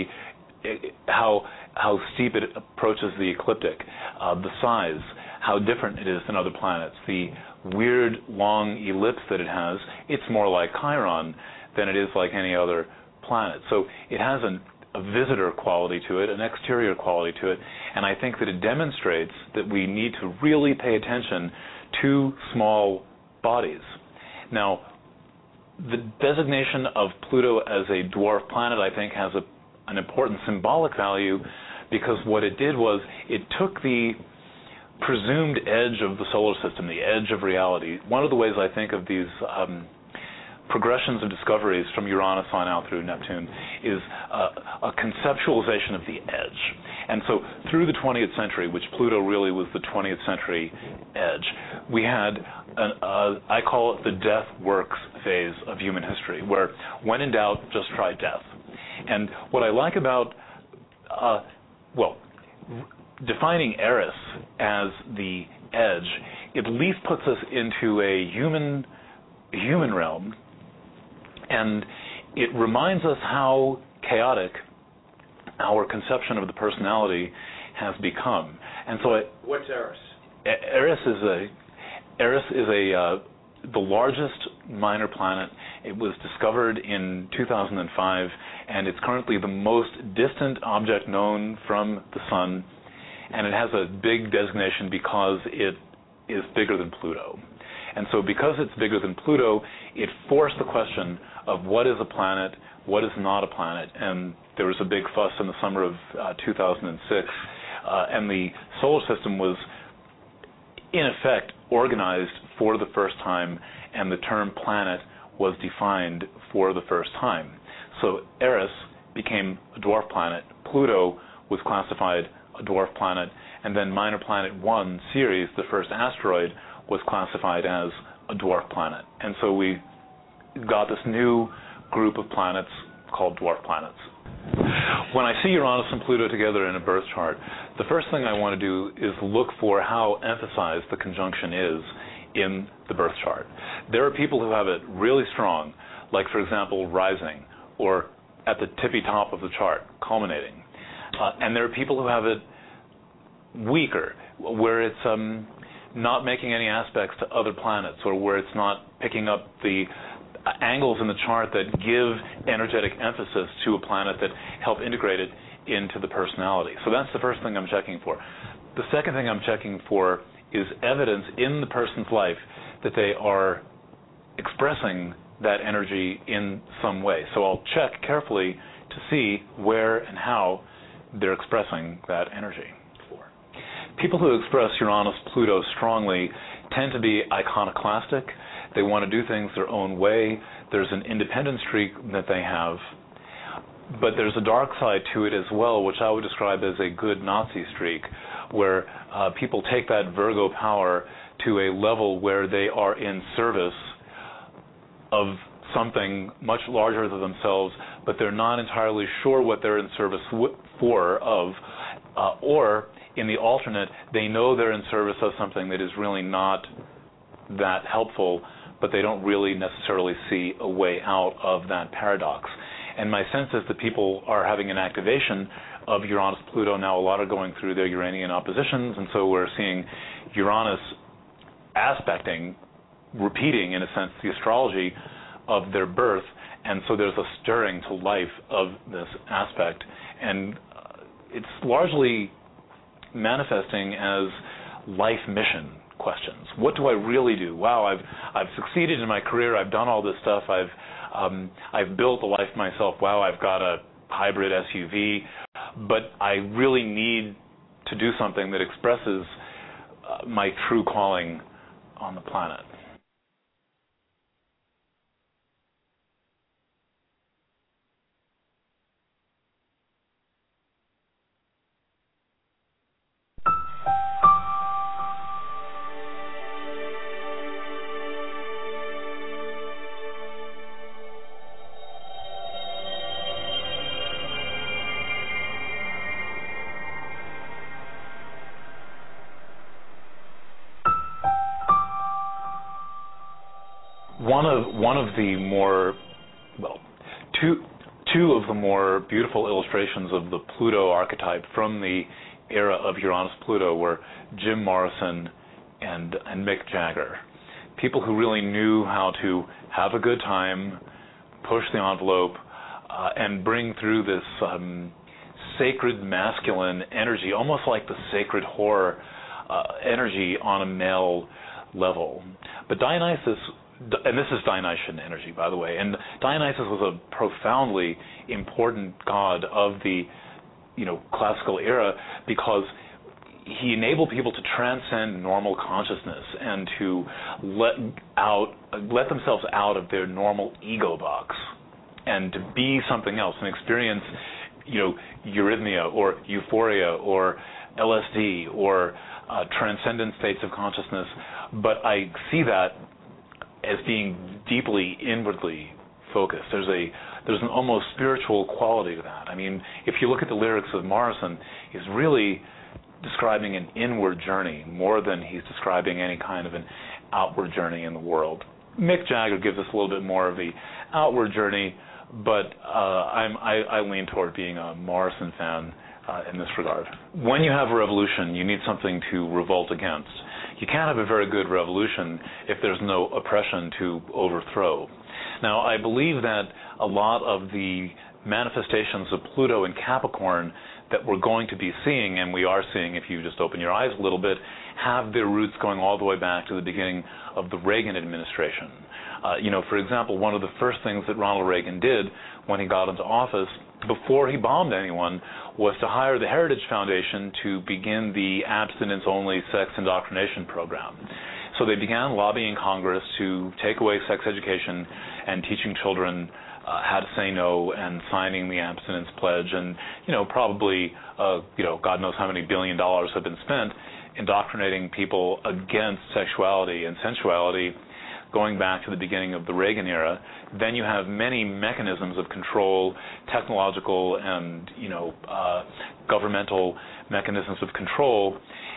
how how steep it approaches the ecliptic, uh, the size, how different it is than other planets, the weird long ellipse that it has. It's more like Chiron than it is like any other planet. So it has an, a visitor quality to it, an exterior quality to it, and I think that it demonstrates that we need to really pay attention to small bodies. Now, the designation of Pluto as a dwarf planet, I think, has a, an important symbolic value, because what it did was it took the presumed edge of the solar system, the edge of reality. One of the ways I think of these um, progressions of discoveries from Uranus on out through Neptune is uh, a conceptualization of the edge. And so through the twentieth century, which Pluto really was the twentieth century edge, we had, an, uh, I call it the death works phase of human history, where when in doubt, just try death. And what I like about, uh, well, defining Eris as the edge, it at least puts us into a human human realm, and it reminds us how chaotic our conception of the personality has become. And so, it, what's Eris? Eris is a Eris is a uh, the largest minor planet. It was discovered in two thousand five, and it's currently the most distant object known from the Sun. And it has a big designation because it is bigger than Pluto. And so because it's bigger than Pluto, it forced the question of what is a planet, what is not a planet. And there was a big fuss in the summer of uh, two thousand six, uh, and the solar system was, in effect, organized for the first time, and the term planet was defined for the first time. So Eris became a dwarf planet. Pluto was classified a dwarf planet, and then Minor Planet one, Ceres, the first asteroid, was classified as a dwarf planet. And so we got this new group of planets called dwarf planets. When I see Uranus and Pluto together in a birth chart, the first thing I want to do is look for how emphasized the conjunction is in the birth chart. There are people who have it really strong, like, for example, rising, or at the tippy top of the chart, culminating. Uh, and there are people who have it weaker, where it's um, not making any aspects to other planets, or where it's not picking up the angles in the chart that give energetic emphasis to a planet that help integrate it into the personality. So that's the first thing I'm checking for. The second thing I'm checking for is evidence in the person's life that they are expressing that energy in some way. So I'll check carefully to see where and how they're expressing that energy. People who express Uranus, Pluto strongly tend to be iconoclastic. They want to do things their own way. There's an independent streak that they have. But there's a dark side to it as well, which I would describe as a good Nazi streak, where uh, people take that Virgo power to a level where they are in service of something much larger than themselves, but they're not entirely sure what they're in service w- for of, uh, or in the alternate, they know they're in service of something that is really not that helpful, but they don't really necessarily see a way out of that paradox. And my sense is that people are having an activation of Uranus-Pluto now. A lot are going through their Uranian oppositions, and so we're seeing Uranus aspecting, repeating, in a sense, the astrology of their birth, and so there's a stirring to life of this aspect. And uh, it's largely manifesting as life mission questions. What do I really do? Wow, I've I've succeeded in my career. I've done all this stuff. I've um, I've built a life myself. Wow, I've got a hybrid S U V, but I really need to do something that expresses uh, my true calling on the planet. One of one of the more, well, two two of the more beautiful illustrations of the Pluto archetype from the era of Uranus-Pluto were Jim Morrison and and Mick Jagger, people who really knew how to have a good time, push the envelope, uh, and bring through this um, sacred masculine energy, almost like the sacred whore uh, energy on a male level. But Dionysus. And this is Dionysian energy, by the way. And Dionysus was a profoundly important god of the, you know, classical era because he enabled people to transcend normal consciousness and to let out, let themselves out of their normal ego box and to be something else and experience, you know, eurythmia or euphoria or L S D or uh, transcendent states of consciousness. But I see that as being deeply inwardly focused. There's a there's an almost spiritual quality to that. I mean, if you look at the lyrics of Morrison, he's really describing an inward journey more than he's describing any kind of an outward journey in the world. Mick Jagger gives us a little bit more of the outward journey, but uh, I'm, I, I lean toward being a Morrison fan uh, in this regard. When you have a revolution, you need something to revolt against. You can't have a very good revolution if there's no oppression to overthrow. Now, I believe that a lot of the manifestations of Pluto in Capricorn that we're going to be seeing, and we are seeing if you just open your eyes a little bit, have their roots going all the way back to the beginning of the Reagan administration. Uh, you know, for example, one of the first things that Ronald Reagan did when he got into office, before he bombed anyone, was to hire the Heritage Foundation to begin the abstinence-only sex indoctrination program. So they began lobbying Congress to take away sex education and teaching children uh, how to say no and signing the abstinence pledge. And, you know, probably, uh, you know, God knows how many billion dollars have been spent indoctrinating people against sexuality and sensuality going back to the beginning of the Reagan era. Then you have many mechanisms of control, technological and, you know, uh, governmental mechanisms of control,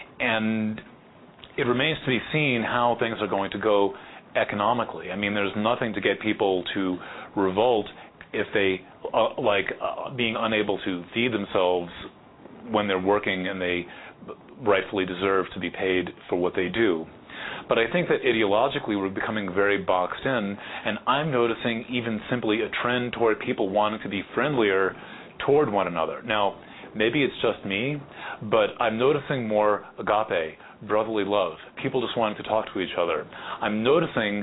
and it remains to be seen how things are going to go economically. I mean, there's nothing to get people to revolt if they, uh, like, uh, being unable to feed themselves when they're working and they rightfully deserve to be paid for what they do. But I think that ideologically we're becoming very boxed in, and I'm noticing even simply a trend toward people wanting to be friendlier toward one another. Now, maybe it's just me, but I'm noticing more agape, brotherly love, people just wanting to talk to each other. I'm noticing,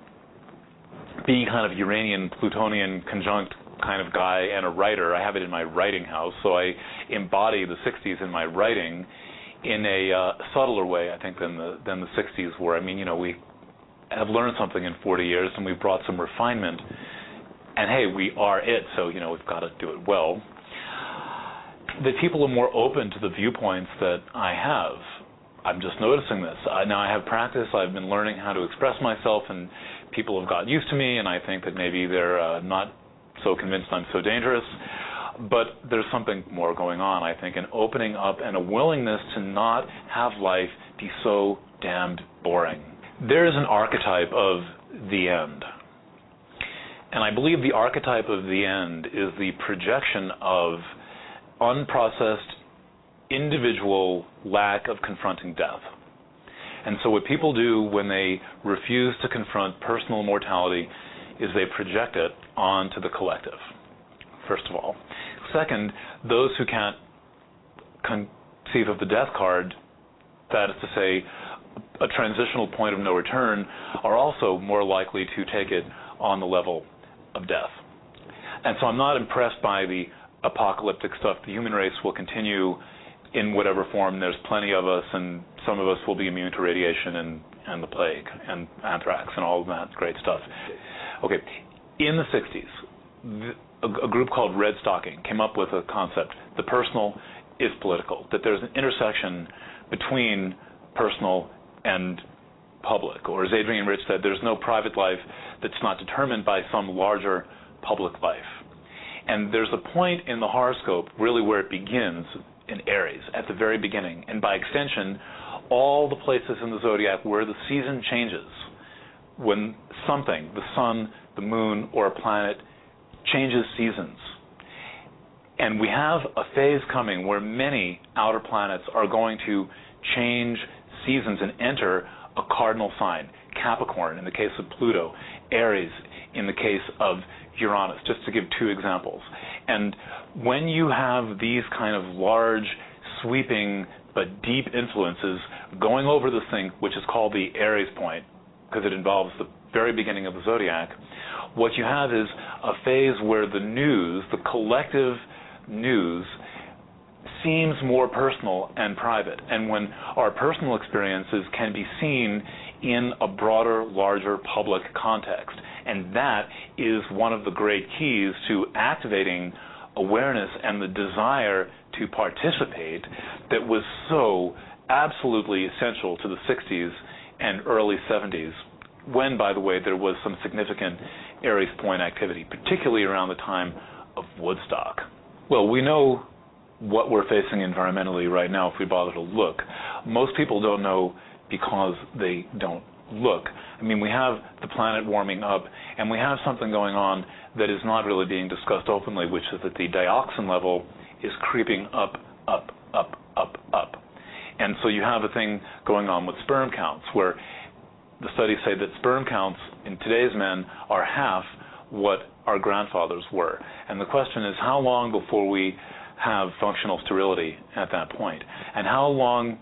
being kind of Uranian, Plutonian conjunct kind of guy and a writer, I have it in my writing house, so I embody the sixties in my writing in a uh, subtler way, I think, than the than the sixties were. I mean, you know, we have learned something in forty years, and we've brought some refinement. And hey, we are it, so, you know, we've got to do it well. That people are more open to the viewpoints that I have. I'm just noticing this. I, now I have practice. I've been learning how to express myself, and people have got used to me, and I think that maybe they're uh, not so convinced I'm so dangerous. But there's something more going on, I think, an opening up and a willingness to not have life be so damned boring. There is an archetype of the end. And I believe the archetype of the end is the projection of unprocessed individual lack of confronting death. And so what people do when they refuse to confront personal mortality is they project it onto the collective, first of all. Second, those who can't conceive of the death card, that is to say, a transitional point of no return, are also more likely to take it on the level of death. And so I'm not impressed by the apocalyptic stuff. The human race will continue in whatever form. There's plenty of us, and some of us will be immune to radiation and, and the plague and anthrax and all of that great stuff. Okay, in the sixties, the, a, a group called Red Stocking came up with a concept: the personal is political, that there's an intersection between personal and public. Or as Adrienne Rich said, there's no private life that's not determined by some larger public life. And there's a point in the horoscope really where it begins in Aries, at the very beginning, and by extension, all the places in the zodiac where the season changes, when something, the sun, the moon, or a planet, changes seasons. And we have a phase coming where many outer planets are going to change seasons and enter a cardinal sign: Capricorn in the case of Pluto, Aries in the case of Uranus, just to give two examples. And when you have these kind of large, sweeping, but deep influences going over this thing, which is called the Aries point, because it involves the very beginning of the zodiac, what you have is a phase where the news, the collective news, seems more personal and private. And when our personal experiences can be seen in a broader, larger public context. And that is one of the great keys to activating awareness and the desire to participate that was so absolutely essential to the sixties and early seventies, when, by the way, there was some significant Aries point activity, particularly around the time of Woodstock. Well, we know what we're facing environmentally right now if we bother to look. Most people don't know because they don't look. I mean, we have the planet warming up, and we have something going on that is not really being discussed openly, which is that the dioxin level is creeping up, up, up, up, up. And so you have a thing going on with sperm counts, where the studies say that sperm counts in today's men are half what our grandfathers were. And the question is, how long before we have functional sterility at that point? And how long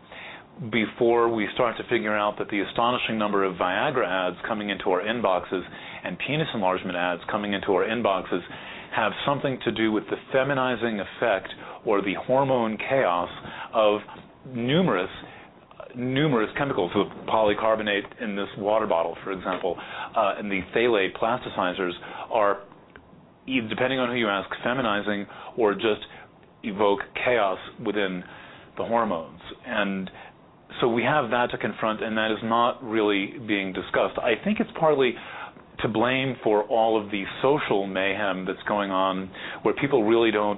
before we start to figure out that the astonishing number of Viagra ads coming into our inboxes and penis enlargement ads coming into our inboxes have something to do with the feminizing effect or the hormone chaos of numerous numerous chemicals, the polycarbonate in this water bottle, for example, uh, and the phthalate plasticizers are, depending on who you ask, feminizing or just evoke chaos within the hormones. And so we have that to confront, and that is not really being discussed. I think it's partly to blame for all of the social mayhem that's going on, where people really don't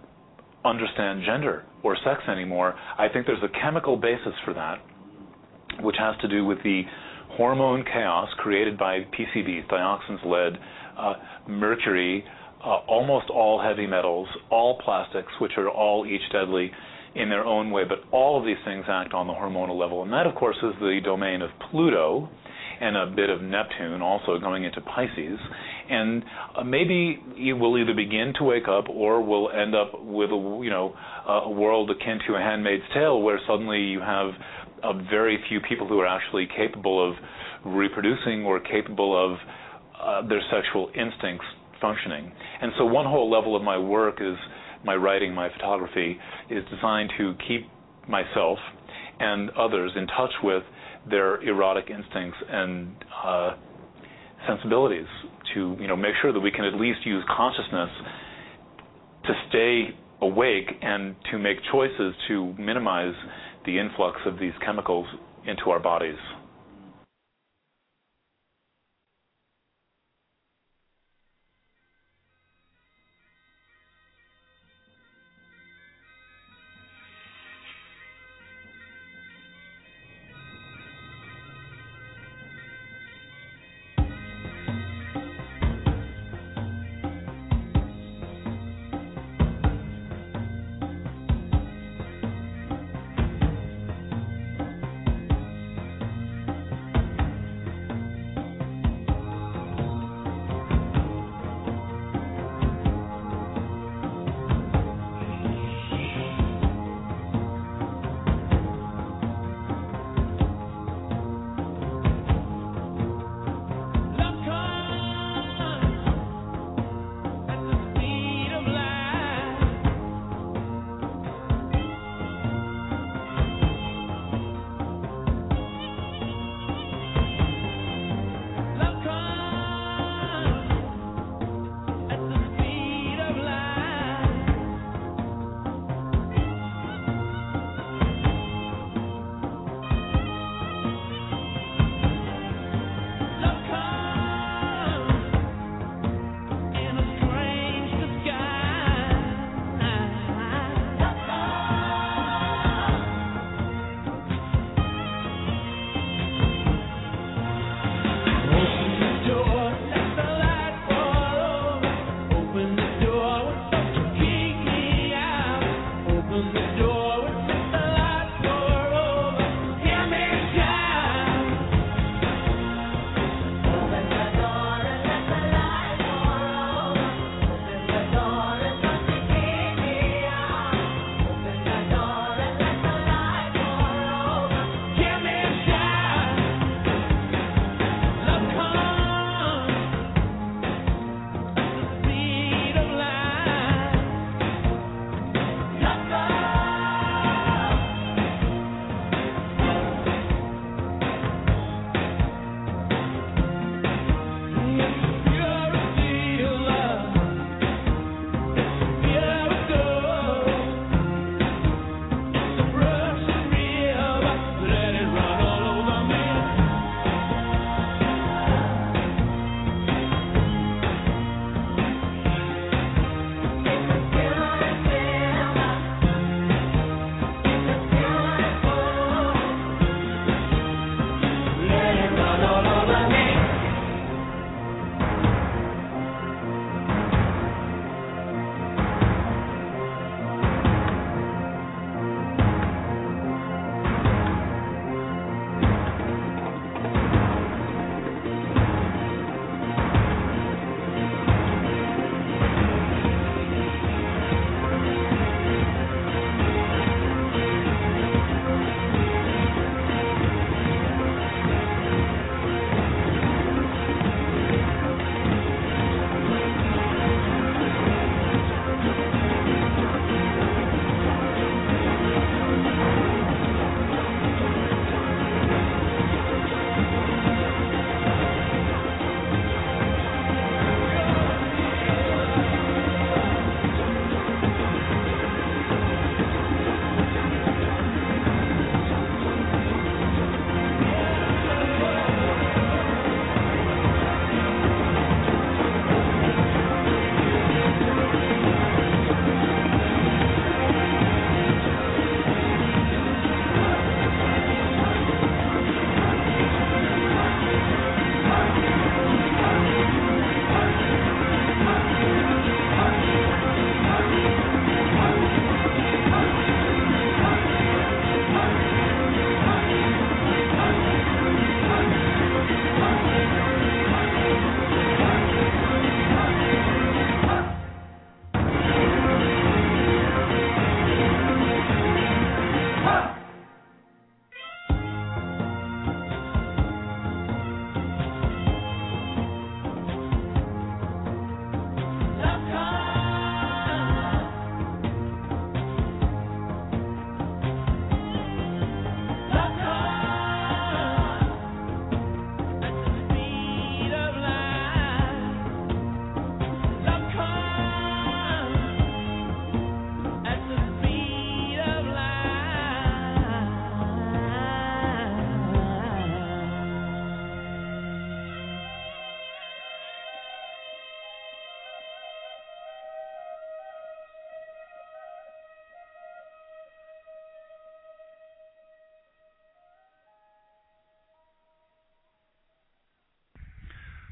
understand gender or sex anymore. I think there's a chemical basis for that, which has to do with the hormone chaos created by P C Bs, dioxins, lead, uh, mercury, uh, almost all heavy metals, all plastics, which are all each deadly in their own way, but all of these things act on the hormonal level. And that, of course, is the domain of Pluto and a bit of Neptune also going into Pisces. And uh, maybe you will either begin to wake up, or we'll end up with a, you know, a world akin to A Handmaid's Tale, where suddenly you have a very few people who are actually capable of reproducing or capable of uh, their sexual instincts functioning. And so one whole level of my work is my writing, my photography, is designed to keep myself and others in touch with their erotic instincts and uh, sensibilities, to, you know, make sure that we can at least use consciousness to stay awake and to make choices to minimize the influx of these chemicals into our bodies.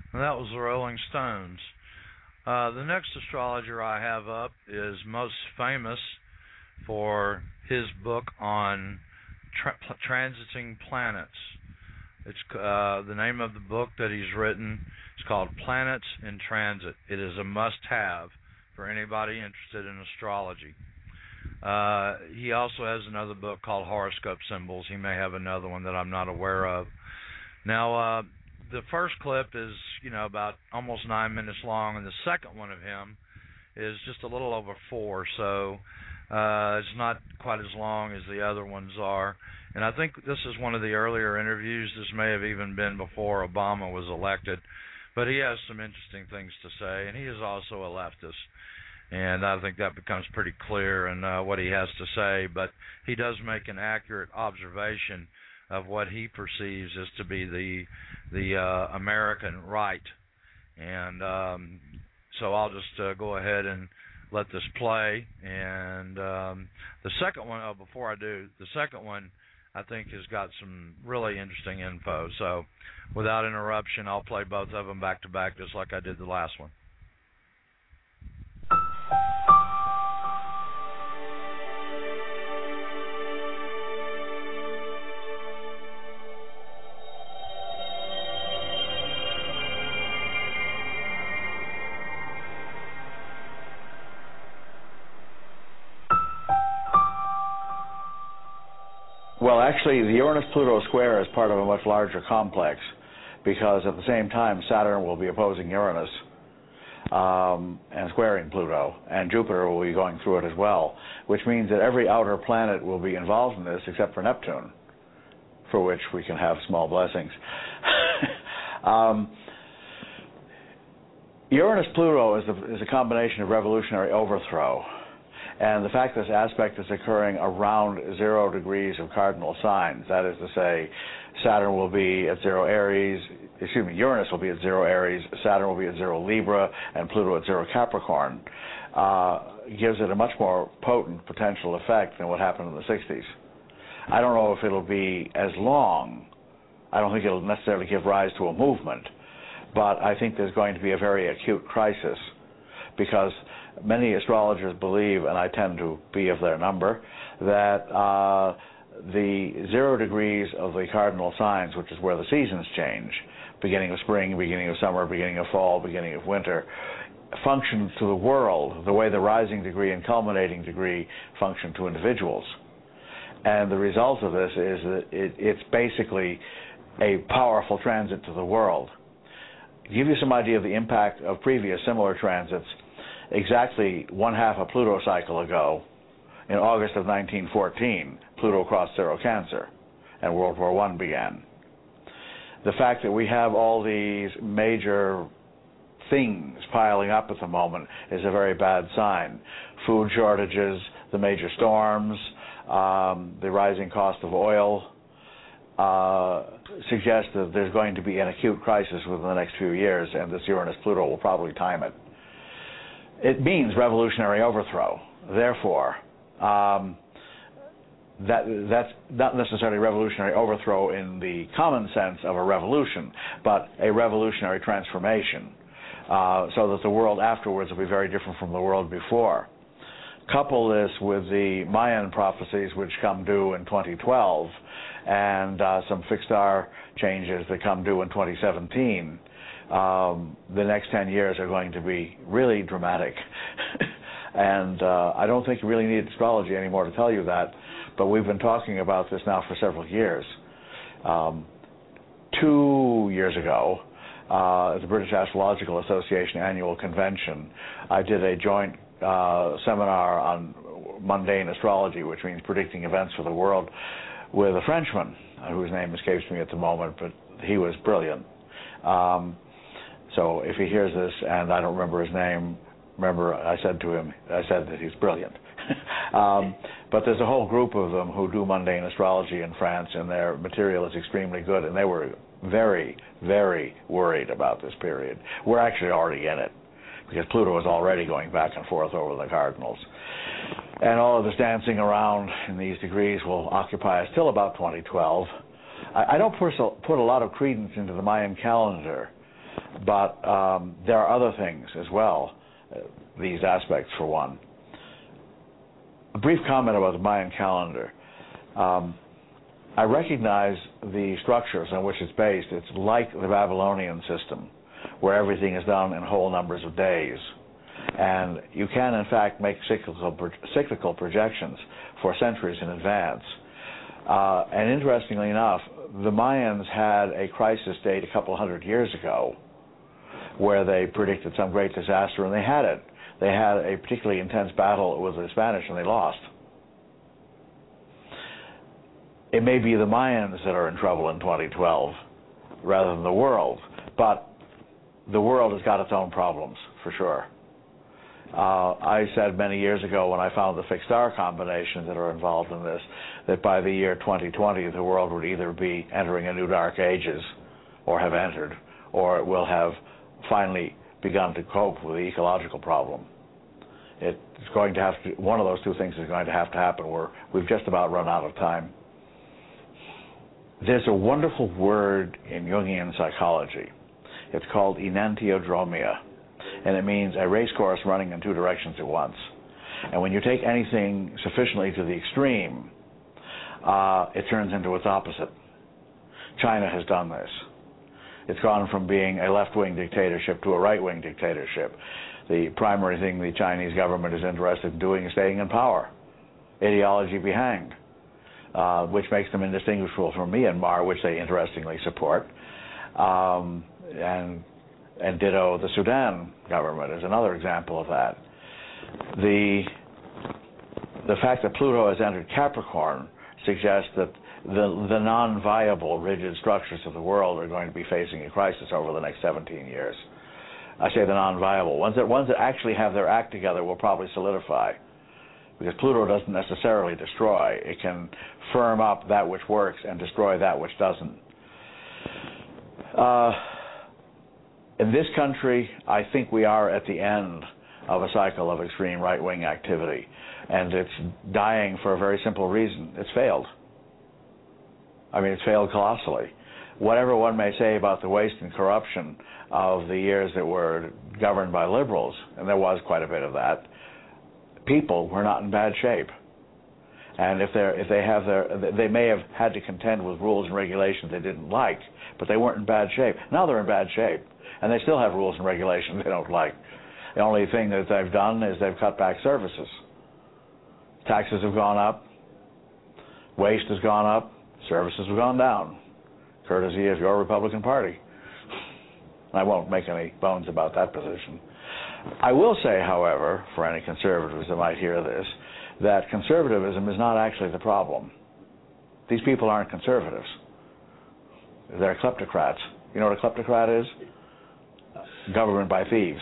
And that was the Rolling Stones. Uh, the next astrologer I have up is most famous for his book on tra- transiting planets. It's uh, the name of the book that he's written. It's called Planets in Transit. It is a must-have for anybody interested in astrology. Uh, he also has another book called Horoscope Symbols. He may have another one that I'm not aware of. Now, uh, the first clip is, you know, about almost nine minutes long, and the second one of him is just a little over four, so uh, it's not quite as long as the other ones are. And I think this is one of the earlier interviews. This may have even been before Obama was elected, but he has some interesting things to say, and he is also a leftist. And I think that becomes pretty clear in uh, what he has to say, but he does make an accurate observation of what he perceives as to be the the uh, American right. And um, so I'll just uh, go ahead and let this play. And um, the second one, oh, before I do, the second one I think has got some really interesting info. So without interruption, I'll play both of them back to back just like I did the last one. Well, actually, the Uranus-Pluto square is part of a much larger complex, because at the same time, Saturn will be opposing Uranus um, and squaring Pluto, and Jupiter will be going through it as well, which means that every outer planet will be involved in this except for Neptune, for which we can have small blessings. um, Uranus-Pluto is a, is a combination of revolutionary overthrow. And the fact this aspect is occurring around zero degrees of cardinal signs, that is to say, Saturn will be at zero Aries, excuse me, Uranus will be at zero Aries, Saturn will be at zero Libra, and Pluto at zero Capricorn, uh, gives it a much more potent potential effect than what happened in the sixties. I don't know if it'll be as long. I don't think it'll necessarily give rise to a movement, but I think there's going to be a very acute crisis, because many astrologers believe, and I tend to be of their number, that uh, the zero degrees of the cardinal signs, which is where the seasons change, beginning of spring, beginning of summer, beginning of fall, beginning of winter, functions to the world the way the rising degree and culminating degree function to individuals. And the result of this is that it, it's basically a powerful transit to the world. To give you some idea of the impact of previous similar transits, exactly one half a Pluto cycle ago, in August of nineteen fourteen, Pluto crossed zero Cancer, and World War One began. The fact that we have all these major things piling up at the moment is a very bad sign. Food shortages, the major storms, um, the rising cost of oil, uh, suggest that there's going to be an acute crisis within the next few years, and this Uranus-Pluto will probably time it. It means revolutionary overthrow. Therefore, um, that that's not necessarily revolutionary overthrow in the common sense of a revolution, but a revolutionary transformation, uh, so that the world afterwards will be very different from the world before. Couple this with the Mayan prophecies, which come due in twenty twelve, and uh, some fixed star changes that come due in twenty seventeen. Um, the next ten years are going to be really dramatic. and uh, I don't think you really need astrology anymore to tell you that, but we've been talking about this now for several years. Um, two years ago, uh, at the British Astrological Association annual convention, I did a joint uh, seminar on mundane astrology, which means predicting events for the world, with a Frenchman, whose name escapes me at the moment, but he was brilliant. Um, So if he hears this and I don't remember his name, remember I said to him, I said that he's brilliant. um, but there's a whole group of them who do mundane astrology in France, and their material is extremely good, and they were very, very worried about this period. We're actually already in it, because Pluto is already going back and forth over the cardinals. And all of this dancing around in these degrees will occupy us till about twenty twelve. I, I don't put a, put a lot of credence into the Mayan calendar, But um, there are other things as well, uh, these aspects for one. A brief comment about the Mayan calendar. Um, I recognize the structures on which it's based. It's like the Babylonian system, where everything is done in whole numbers of days. And you can, in fact, make cyclical, cyclical projections for centuries in advance. Uh, and interestingly enough, the Mayans had a crisis date a couple hundred years ago where they predicted some great disaster, and they had it. They had a particularly intense battle with the Spanish, and they lost. It may be the Mayans that are in trouble in twenty twelve rather than the world, but the world has got its own problems, for sure. Uh, I said many years ago when I found the fixed star combinations that are involved in this, that by the year twenty twenty, the world would either be entering a new dark ages, or have entered, or it will have finally begun to cope with the ecological problem. It's going to have to, one of those two things is going to have to happen. We're, we've just about run out of time. There's a wonderful word in Jungian psychology. It's called enantiodromia, and it means a race course running in two directions at once. And when you take anything sufficiently to the extreme, uh, it turns into its opposite. China has done this. It's gone from being a left-wing dictatorship to a right-wing dictatorship. The primary thing the Chinese government is interested in doing is staying in power. Ideology be hanged, uh, which makes them indistinguishable from Myanmar, which they interestingly support. Um, and, and ditto the Sudan government is another example of that. The, the fact that Pluto has entered Capricorn suggests that the, the non-viable rigid structures of the world are going to be facing a crisis over the next seventeen years. I say the non-viable. Ones that, ones that actually have their act together will probably solidify, because Pluto doesn't necessarily destroy. It can firm up that which works and destroy that which doesn't. Uh, in this country, I think we are at the end of a cycle of extreme right-wing activity, and it's dying for a very simple reason. It's failed. I mean, it's failed colossally. Whatever one may say about the waste and corruption of the years that were governed by liberals, and there was quite a bit of that, people were not in bad shape. And if they're if they have their they may have had to contend with rules and regulations they didn't like, but they weren't in bad shape. Now they're in bad shape, and they still have rules and regulations they don't like. The only thing that they've done is they've cut back services. Taxes have gone up, waste has gone up, services have gone down, courtesy of your Republican Party. I won't make any bones about that position. I will say, however, for any conservatives that might hear this, that conservatism is not actually the problem. These people aren't conservatives. They're kleptocrats. You know what a kleptocrat is? Government by thieves.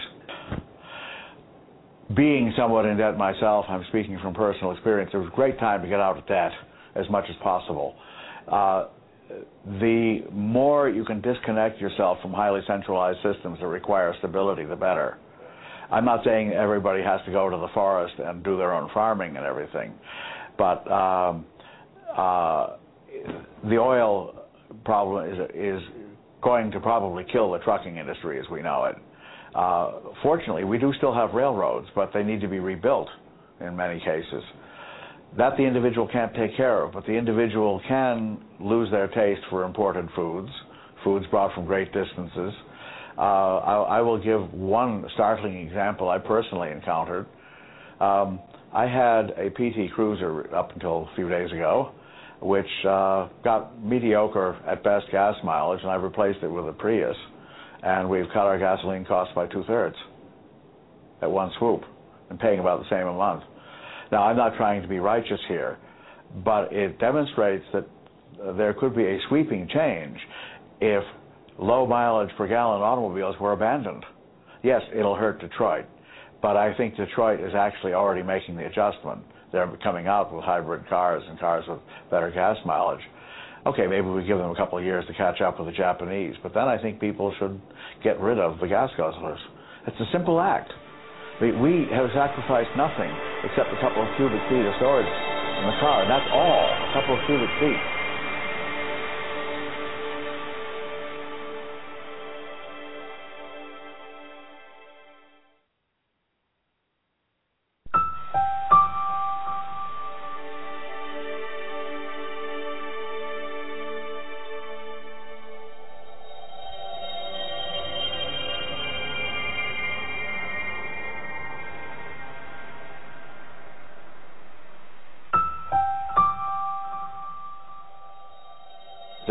Being somewhat in debt myself, I'm speaking from personal experience, it was a great time to get out of debt as much as possible. Uh, the more you can disconnect yourself from highly centralized systems that require stability, the better. I'm not saying everybody has to go to the forest and do their own farming and everything, but um, uh, the oil problem is, is going to probably kill the trucking industry as we know it. Uh, fortunately, we do still have railroads, but they need to be rebuilt in many cases. That the individual can't take care of, but the individual can lose their taste for imported foods, foods brought from great distances. Uh, I, I will give one startling example I personally encountered. Um, I had a P T Cruiser up until a few days ago, which uh, got mediocre at best gas mileage, and I've replaced it with a Prius, and we've cut our gasoline costs by two-thirds at one swoop, and paying about the same a month. Now, I'm not trying to be righteous here, but it demonstrates that uh, there could be a sweeping change if low mileage per gallon automobiles were abandoned. Yes, it'll hurt Detroit, but I think Detroit is actually already making the adjustment. They're coming out with hybrid cars and cars with better gas mileage. Okay, maybe we give them a couple of years to catch up with the Japanese, but then I think people should get rid of the gas guzzlers. It's a simple act. We, we have sacrificed nothing except a couple of cubic feet of storage in the car, and that's all, a couple of cubic feet.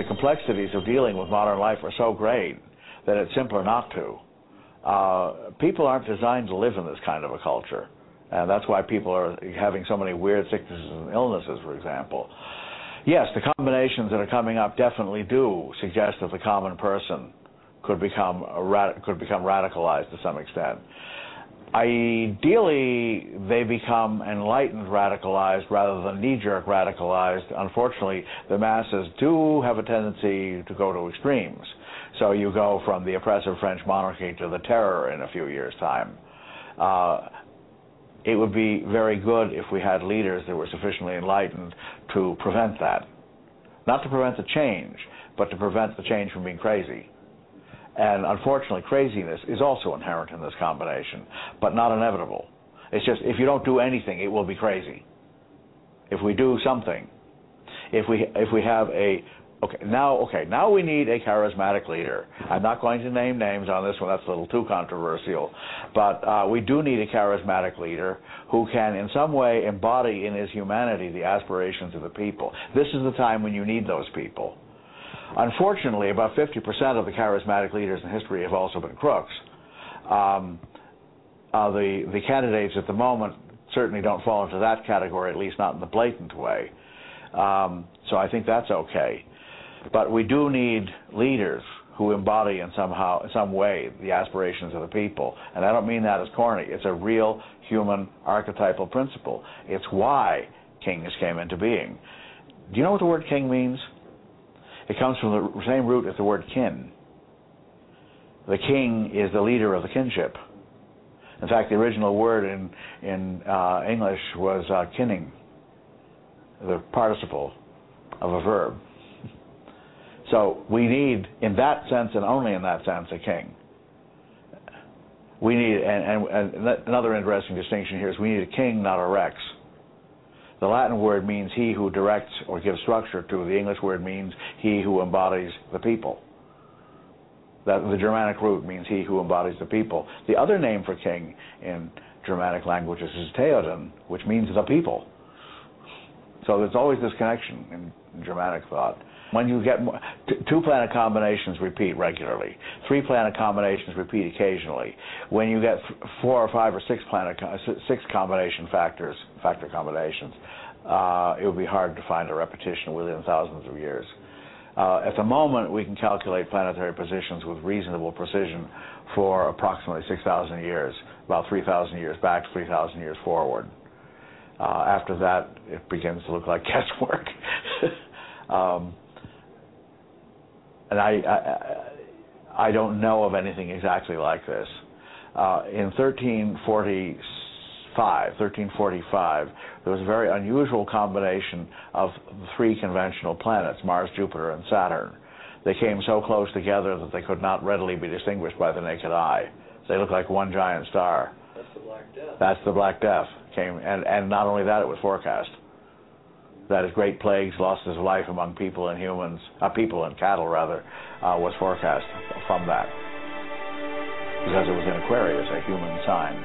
complexities of dealing with modern life are so great that it's simpler not to. Uh, people aren't designed to live in this kind of a culture, and that's why people are having so many weird sicknesses and illnesses, for example. Yes, the combinations that are coming up definitely do suggest that the common person could become a rad- could become radicalized to some extent. Ideally, they become enlightened radicalized rather than knee-jerk radicalized. Unfortunately, the masses do have a tendency to go to extremes. So you go from the oppressive French monarchy to the terror in a few years' time. Uh, it would be very good if we had leaders that were sufficiently enlightened to prevent that. Not to prevent the change, but to prevent the change from being crazy. And unfortunately, craziness is also inherent in this combination, but not inevitable. It's just, if you don't do anything, it will be crazy. If we do something, if we if we have a okay now okay now we need a charismatic leader. I'm not going to name names on this one; that's a little too controversial. But uh, we do need a charismatic leader who can, in some way, embody in his humanity the aspirations of the people. This is the time when you need those people. Unfortunately, about fifty percent of the charismatic leaders in history have also been crooks. Um, uh, the, the candidates at the moment certainly don't fall into that category, at least not in the blatant way. Um, so I think that's okay. But we do need leaders who embody in somehow, in some way, the aspirations of the people. And I don't mean that as corny. It's a real human archetypal principle. It's why kings came into being. Do you know what the word king means? It comes from the same root as the word kin. The king is the leader of the kinship. In fact, the original word in, in uh, English was uh, kinning, the participle of a verb. So we need, in that sense and only in that sense, a king. We need, and, and, and another interesting distinction here is we need a king, not a rex. The Latin word means he who directs or gives structure to. The English word means he who embodies the people. That the Germanic root means he who embodies the people. The other name for king in Germanic languages is Theoden, which means the people. So there's always this connection in Germanic thought. When you get more, t- two planet combinations repeat regularly. Three planet combinations repeat occasionally. When you get th- four or five or six planet co- six combination factors, factor combinations, uh, it would be hard to find a repetition within thousands of years. Uh, at the moment, we can calculate planetary positions with reasonable precision for approximately six thousand years, about three thousand years back, three thousand years forward. Uh, after that, it begins to look like guesswork. um, And I, I, I don't know of anything exactly like this. Uh, in thirteen forty-five, thirteen forty-five, there was a very unusual combination of three conventional planets, Mars, Jupiter, and Saturn. They came so close together that they could not readily be distinguished by the naked eye. They looked like one giant star. That's the Black Death. That's the Black Death. Came, and, and not only that, it was forecast. That is, great plagues, losses of life among people and humans, uh, people and cattle rather, uh, was forecast from that, because it was in Aquarius, a human sign.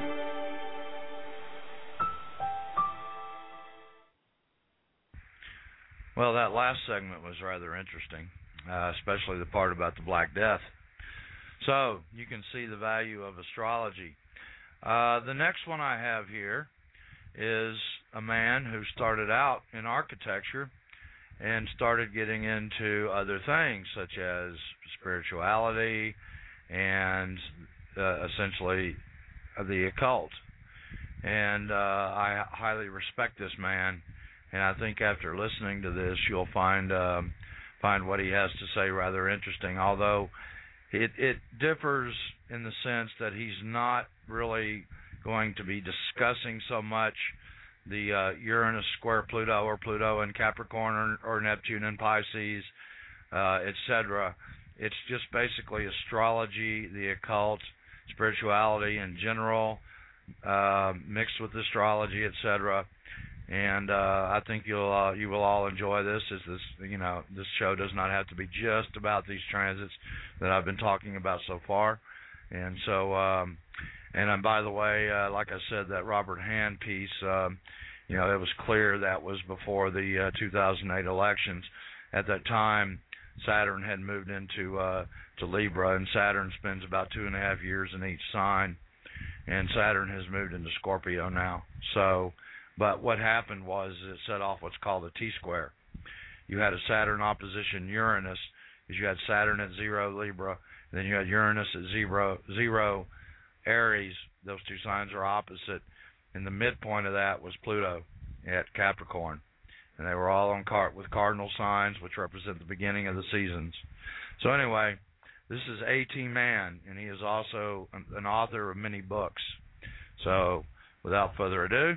Well, that last segment was rather interesting, uh, especially the part about the Black Death. So you can see the value of astrology. Uh, the next one I have here is a man who started out in architecture and started getting into other things such as spirituality and uh, essentially uh, the occult. And uh, I highly respect this man, and I think after listening to this you'll find um, find what he has to say rather interesting, although it, it differs in the sense that he's not really going to be discussing so much the uh, Uranus square Pluto or Pluto and Capricorn or, or Neptune and Pisces, uh, et cetera. It's just basically astrology, the occult, spirituality in general, uh, mixed with astrology, et cetera. And uh, I think you'll uh, you will all enjoy this. As this you know this show does not have to be just about these transits that I've been talking about so far, and so. Um, And um, by the way, uh, like I said, that Robert Hand piece, um, you know, it was clear that was before the uh, two thousand eight elections. At that time, Saturn had moved into uh, to Libra, and Saturn spends about two and a half years in each sign, and Saturn has moved into Scorpio now. So, but what happened was it set off what's called a T-square. You had a Saturn opposition Uranus, because you had Saturn at zero Libra, then you had Uranus at zero, zero Aries. Those two signs are opposite, and the midpoint of that was Pluto at Capricorn. And they were all on car- with cardinal signs, which represent the beginning of the seasons. So anyway, this is A T Man, and he is also an, an author of many books. So without further ado,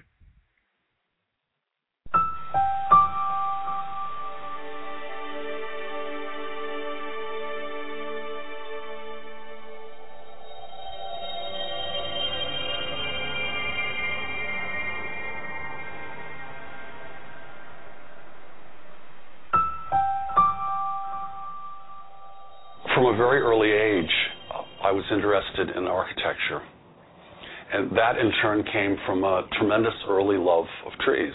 from a very early age, I was interested in architecture. And that, in turn, came from a tremendous early love of trees.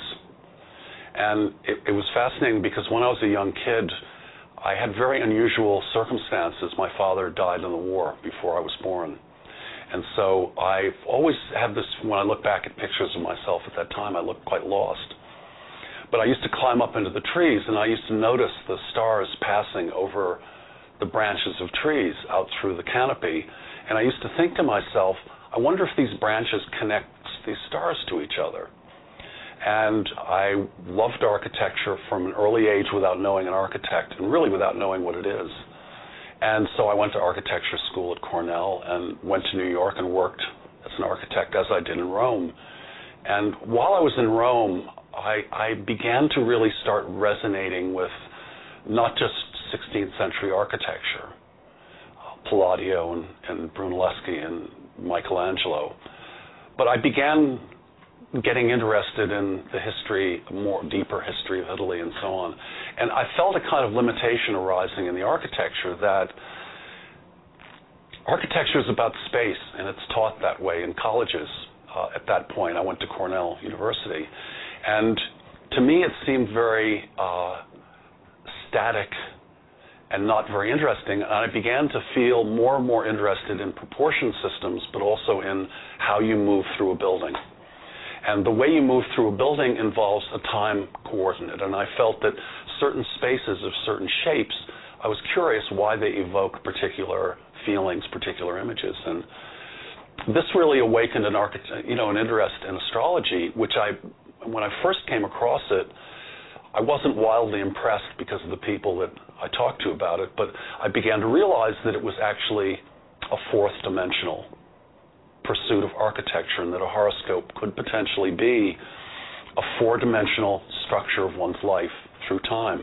And it, it was fascinating because when I was a young kid, I had very unusual circumstances. My father died in the war before I was born. And so I've always had this, when I look back at pictures of myself at that time, I looked quite lost. But I used to climb up into the trees, and I used to notice the stars passing over the branches of trees out through the canopy, and I used to think to myself, I wonder if these branches connect these stars to each other. And I loved architecture from an early age without knowing an architect, and really without knowing what it is. And so I went to architecture school at Cornell and went to New York and worked as an architect, as I did in Rome. And while I was in Rome, I, I began to really start resonating with not just sixteenth century architecture, uh, Palladio and, and Brunelleschi and Michelangelo, but I began getting interested in the history, more deeper history of Italy and so on. And I felt a kind of limitation arising in the architecture, that architecture is about space, and it's taught that way in colleges. Uh, at that point, I went to Cornell University, and to me it seemed very uh, static and not very interesting, and I began to feel more and more interested in proportion systems, but also in how you move through a building. And the way you move through a building involves a time coordinate, and I felt that certain spaces of certain shapes, I was curious why they evoke particular feelings, particular images, and this really awakened an architect, you know, an interest in astrology, which I, when I first came across it, I wasn't wildly impressed because of the people that I talked to about it, but I began to realize that it was actually a fourth dimensional pursuit of architecture, and that a horoscope could potentially be a four-dimensional structure of one's life through time.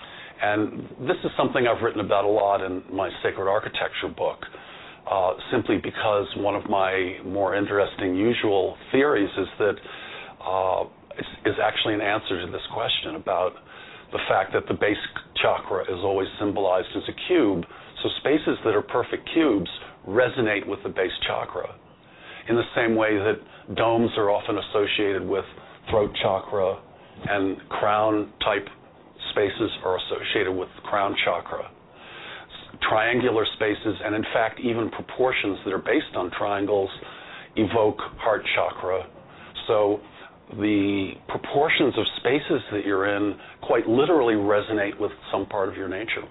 And this is something I've written about a lot in my Sacred Architecture book, uh, simply because one of my more interesting usual theories is that uh, is actually an answer to this question about the fact that the base chakra is always symbolized as a cube, so spaces that are perfect cubes resonate with the base chakra, in the same way that domes are often associated with throat chakra and crown-type spaces are associated with the crown chakra. Triangular spaces, and in fact even proportions that are based on triangles, evoke heart chakra. So the proportions of spaces that you're in quite literally resonate with some part of your nature.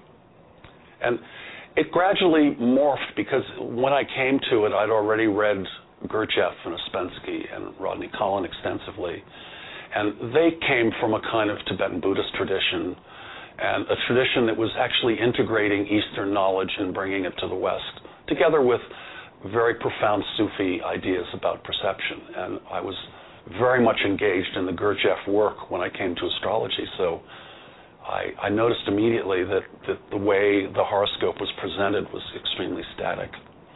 And it gradually morphed, because when I came to it, I'd already read Gurdjieff and Ouspensky and Rodney Cullen extensively. And they came from a kind of Tibetan Buddhist tradition, and a tradition that was actually integrating Eastern knowledge and bringing it to the West, together with very profound Sufi ideas about perception. And I was very much engaged in the Gurdjieff work when I came to astrology, so I, I noticed immediately that, that the way the horoscope was presented was extremely static.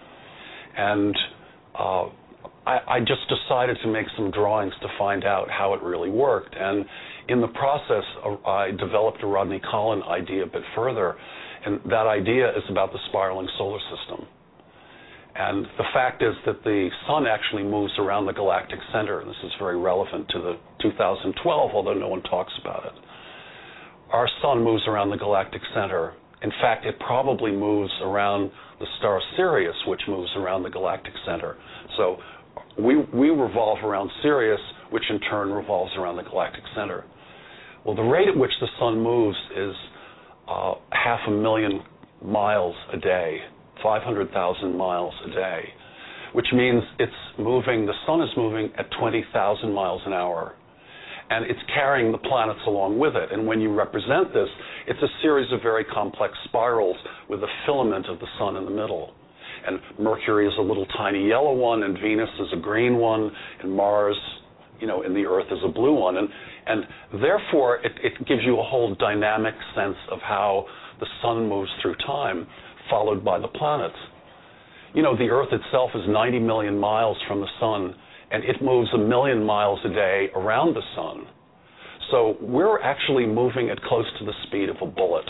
And uh, I, I just decided to make some drawings to find out how it really worked. And in the process, uh, I developed a Rodney Cullen idea a bit further, and that idea is about the spiraling solar system. And the fact is that the sun actually moves around the galactic center, and this is very relevant to the two thousand twelve, although no one talks about it. Our sun moves around the galactic center In fact, it probably moves around the star Sirius, which moves around the galactic center. So we, we revolve around Sirius, which in turn revolves around the galactic center. Well, the rate at which the sun moves is uh, half a million miles a day, five hundred thousand miles a day, which means it's moving, the sun is moving at twenty thousand miles an hour. And it's carrying the planets along with it. And when you represent this, it's a series of very complex spirals with a filament of the sun in the middle. And Mercury is a little tiny yellow one, and Venus is a green one, and Mars, you know, and the Earth is a blue one. And, and therefore, it, it gives you a whole dynamic sense of how the sun moves through time, followed by the planets. You know, the Earth itself is ninety million miles from the sun, and it moves a million miles a day around the sun. So we're actually moving at close to the speed of a bullet.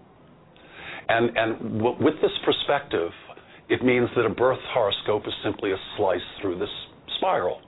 And, and w- with this perspective, it means that a birth horoscope is simply a slice through this spiral.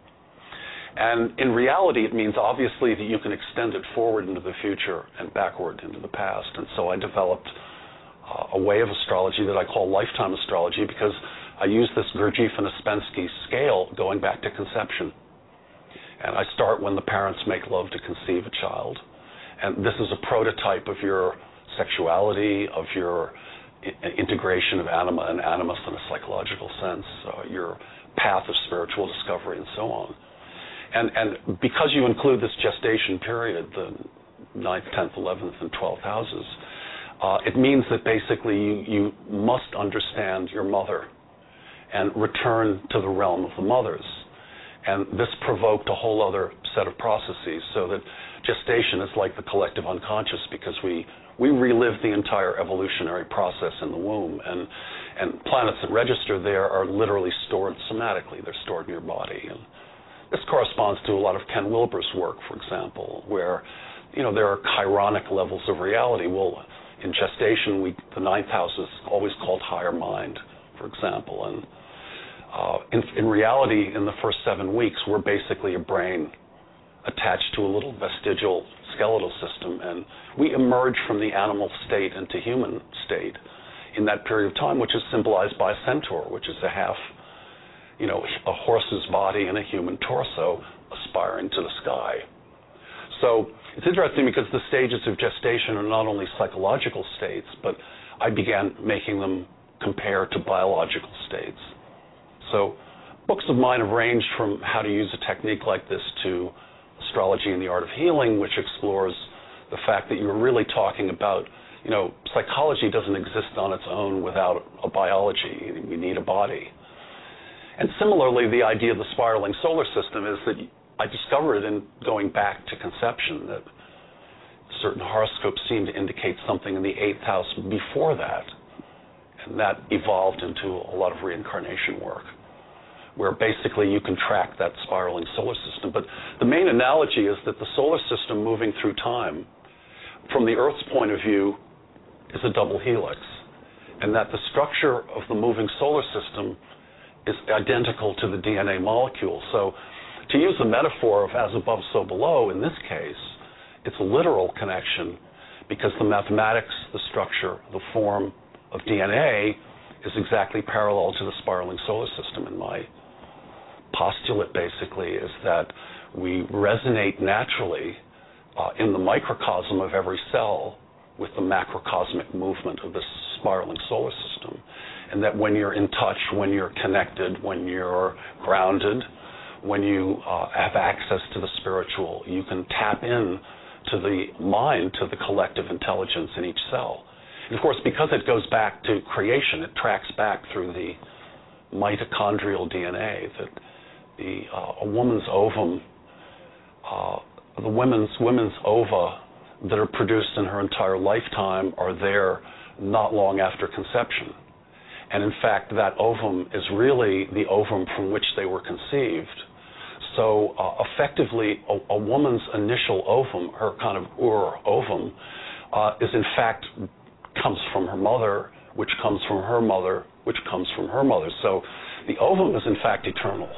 And in reality, it means obviously that you can extend it forward into the future and backward into the past. And so I developed uh, a way of astrology that I call lifetime astrology, because I use this Gurdjieff and Ouspensky scale going back to conception. And I start when the parents make love to conceive a child. And this is a prototype of your sexuality, of your I- integration of anima and animus in a psychological sense, uh, your path of spiritual discovery, and so on. And, and because you include this gestation period, the ninth, tenth, eleventh, and twelfth houses, uh, it means that basically you, you must understand your mother and return to the realm of the mothers. And this provoked a whole other set of processes, so that gestation is like the collective unconscious, because we, we relive the entire evolutionary process in the womb. And, and planets that register there are literally stored somatically. They're stored in your body. And this corresponds to a lot of Ken Wilber's work, for example, where, you know, there are chironic levels of reality. Well, in gestation, we, the ninth house is always called higher mind, for example. And uh, in, in reality, in the first seven weeks, we're basically a brain attached to a little vestigial skeletal system, and we emerge from the animal state into human state in that period of time, which is symbolized by a centaur, which is a half, you know, a horse's body and a human torso aspiring to the sky. So it's interesting because the stages of gestation are not only psychological states, but I began making them compare to biological states. So books of mine have ranged from how to use a technique like this to Astrology and the Art of Healing, which explores the fact that you're really talking about, you know, psychology doesn't exist on its own without a biology. You need a body. And similarly, the idea of the spiraling solar system is that I discovered in going back to conception that certain horoscopes seem to indicate something in the eighth house before that. And that evolved into a lot of reincarnation work, where basically you can track that spiraling solar system. But the main analogy is that the solar system moving through time, from the Earth's point of view, is a double helix, and that the structure of the moving solar system is identical to the D N A molecule. So to use the metaphor of as above, so below, in this case, it's a literal connection, because the mathematics, the structure, the form of D N A is exactly parallel to the spiraling solar system. And my postulate basically is that we resonate naturally uh, in the microcosm of every cell with the macrocosmic movement of this spiraling solar system. And that when you're in touch, when you're connected, when you're grounded, when you uh, have access to the spiritual, you can tap in to the mind, to the collective intelligence in each cell. And of course, because it goes back to creation, it tracks back through the mitochondrial D N A, that the uh, a woman's ovum, uh, the women's women's ova that are produced in her entire lifetime are there not long after conception. And in fact, that ovum is really the ovum from which they were conceived. So uh, effectively, a, a woman's initial ovum, her kind of ur ovum, uh, is in fact comes from her mother, which comes from her mother, which comes from her mother. So the ovum is in fact eternal.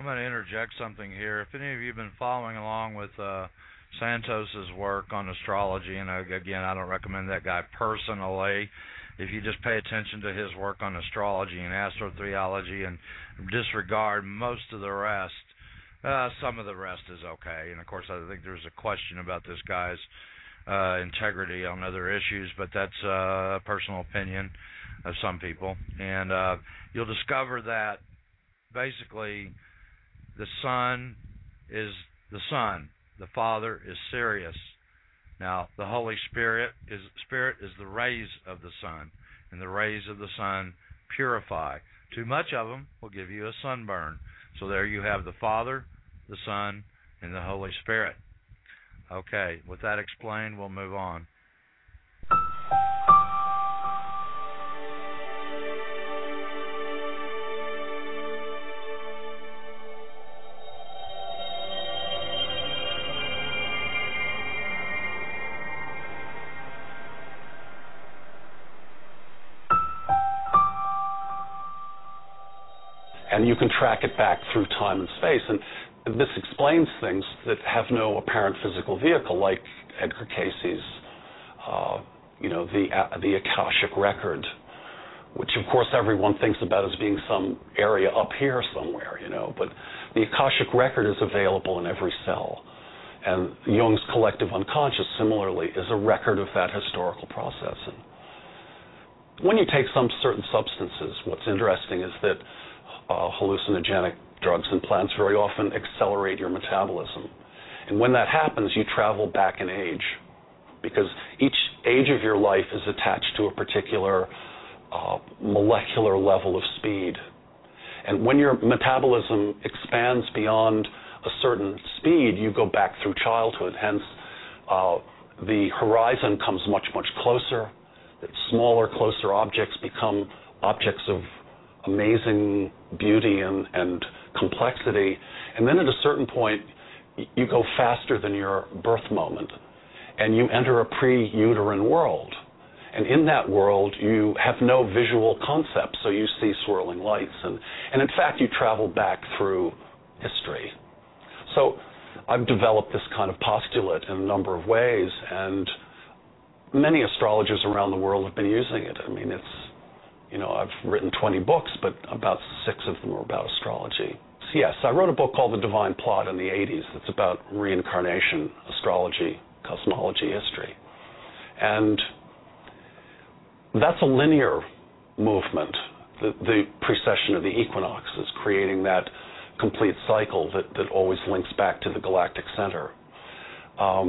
I'm going to interject something here. If any of you have been following along with uh, Santos's work on astrology, and uh, again, I don't recommend that guy personally. If you just pay attention to his work on astrology and astrotheology and disregard most of the rest, uh, some of the rest is okay. And, of course, I think there's a question about this guy's uh, integrity on other issues, but that's uh, a personal opinion of some people. And uh, you'll discover that basically the Son is the Son. The Father is Sirius. Now, the Holy Spirit is Spirit is the rays of the sun, and the rays of the sun purify. Too much of them will give you a sunburn. So there you have the Father, the Son, and the Holy Spirit. Okay, with that explained, we'll move on. And you can track it back through time and space. And this explains things that have no apparent physical vehicle, like Edgar Cayce's, uh, you know, the uh, the Akashic record, which of course everyone thinks about as being some area up here somewhere, you know. But the Akashic record is available in every cell. And Jung's collective unconscious, similarly, is a record of that historical process. And when you take some certain substances, what's interesting is that Uh, hallucinogenic drugs and plants very often accelerate your metabolism. And when that happens, you travel back in age, because each age of your life is attached to a particular uh, molecular level of speed. And when your metabolism expands beyond a certain speed, you go back through childhood. Hence, uh, the horizon comes much, much closer. That smaller, closer objects become objects of amazing beauty and, and complexity. And then at a certain point, you go faster than your birth moment, and you enter a pre-uterine world. And in that world, you have no visual concept, so you see swirling lights. And, and in fact, you travel back through history. So I've developed this kind of postulate in a number of ways, and many astrologers around the world have been using it. I mean, it's You know, I've written twenty books, but about six of them are about astrology. So yes, I wrote a book called The Divine Plot in the eighties that's about reincarnation, astrology, cosmology, history. And that's a linear movement, the, the precession of the equinoxes, creating that complete cycle that, that always links back to the galactic center. Um,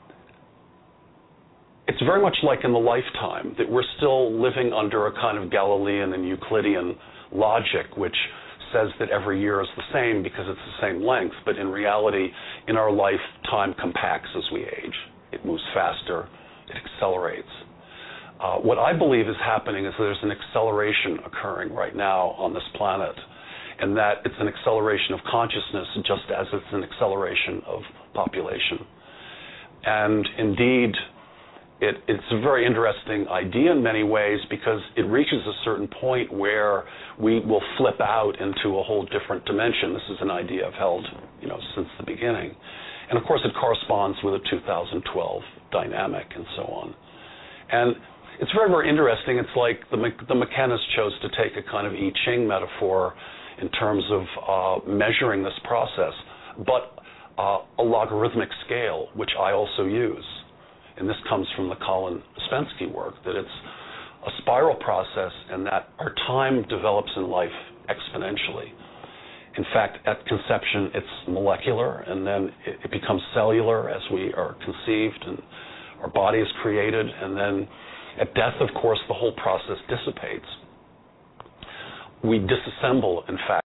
It's very much like in the lifetime, that we're still living under a kind of Galilean and Euclidean logic, which says that every year is the same because it's the same length. But in reality, in our life, time compacts as we age. It moves faster. It accelerates. Uh, what I believe is happening is there's an acceleration occurring right now on this planet, and that it's an acceleration of consciousness just as it's an acceleration of population. And indeed, It, it's a very interesting idea in many ways, because it reaches a certain point where we will flip out into a whole different dimension. This is an idea I've held, you know, since the beginning. And of course it corresponds with a two thousand twelve dynamic and so on. And it's very, very interesting. It's like the, the McKennas chose to take a kind of I Ching metaphor in terms of uh, measuring this process, but uh, a logarithmic scale, which I also use. And this comes from the Colin Ouspensky work, that it's a spiral process and that our time develops in life exponentially. In fact, at conception, it's molecular, and then it, it becomes cellular as we are conceived and our body is created, and then at death, of course, the whole process dissipates. We disassemble, in fact,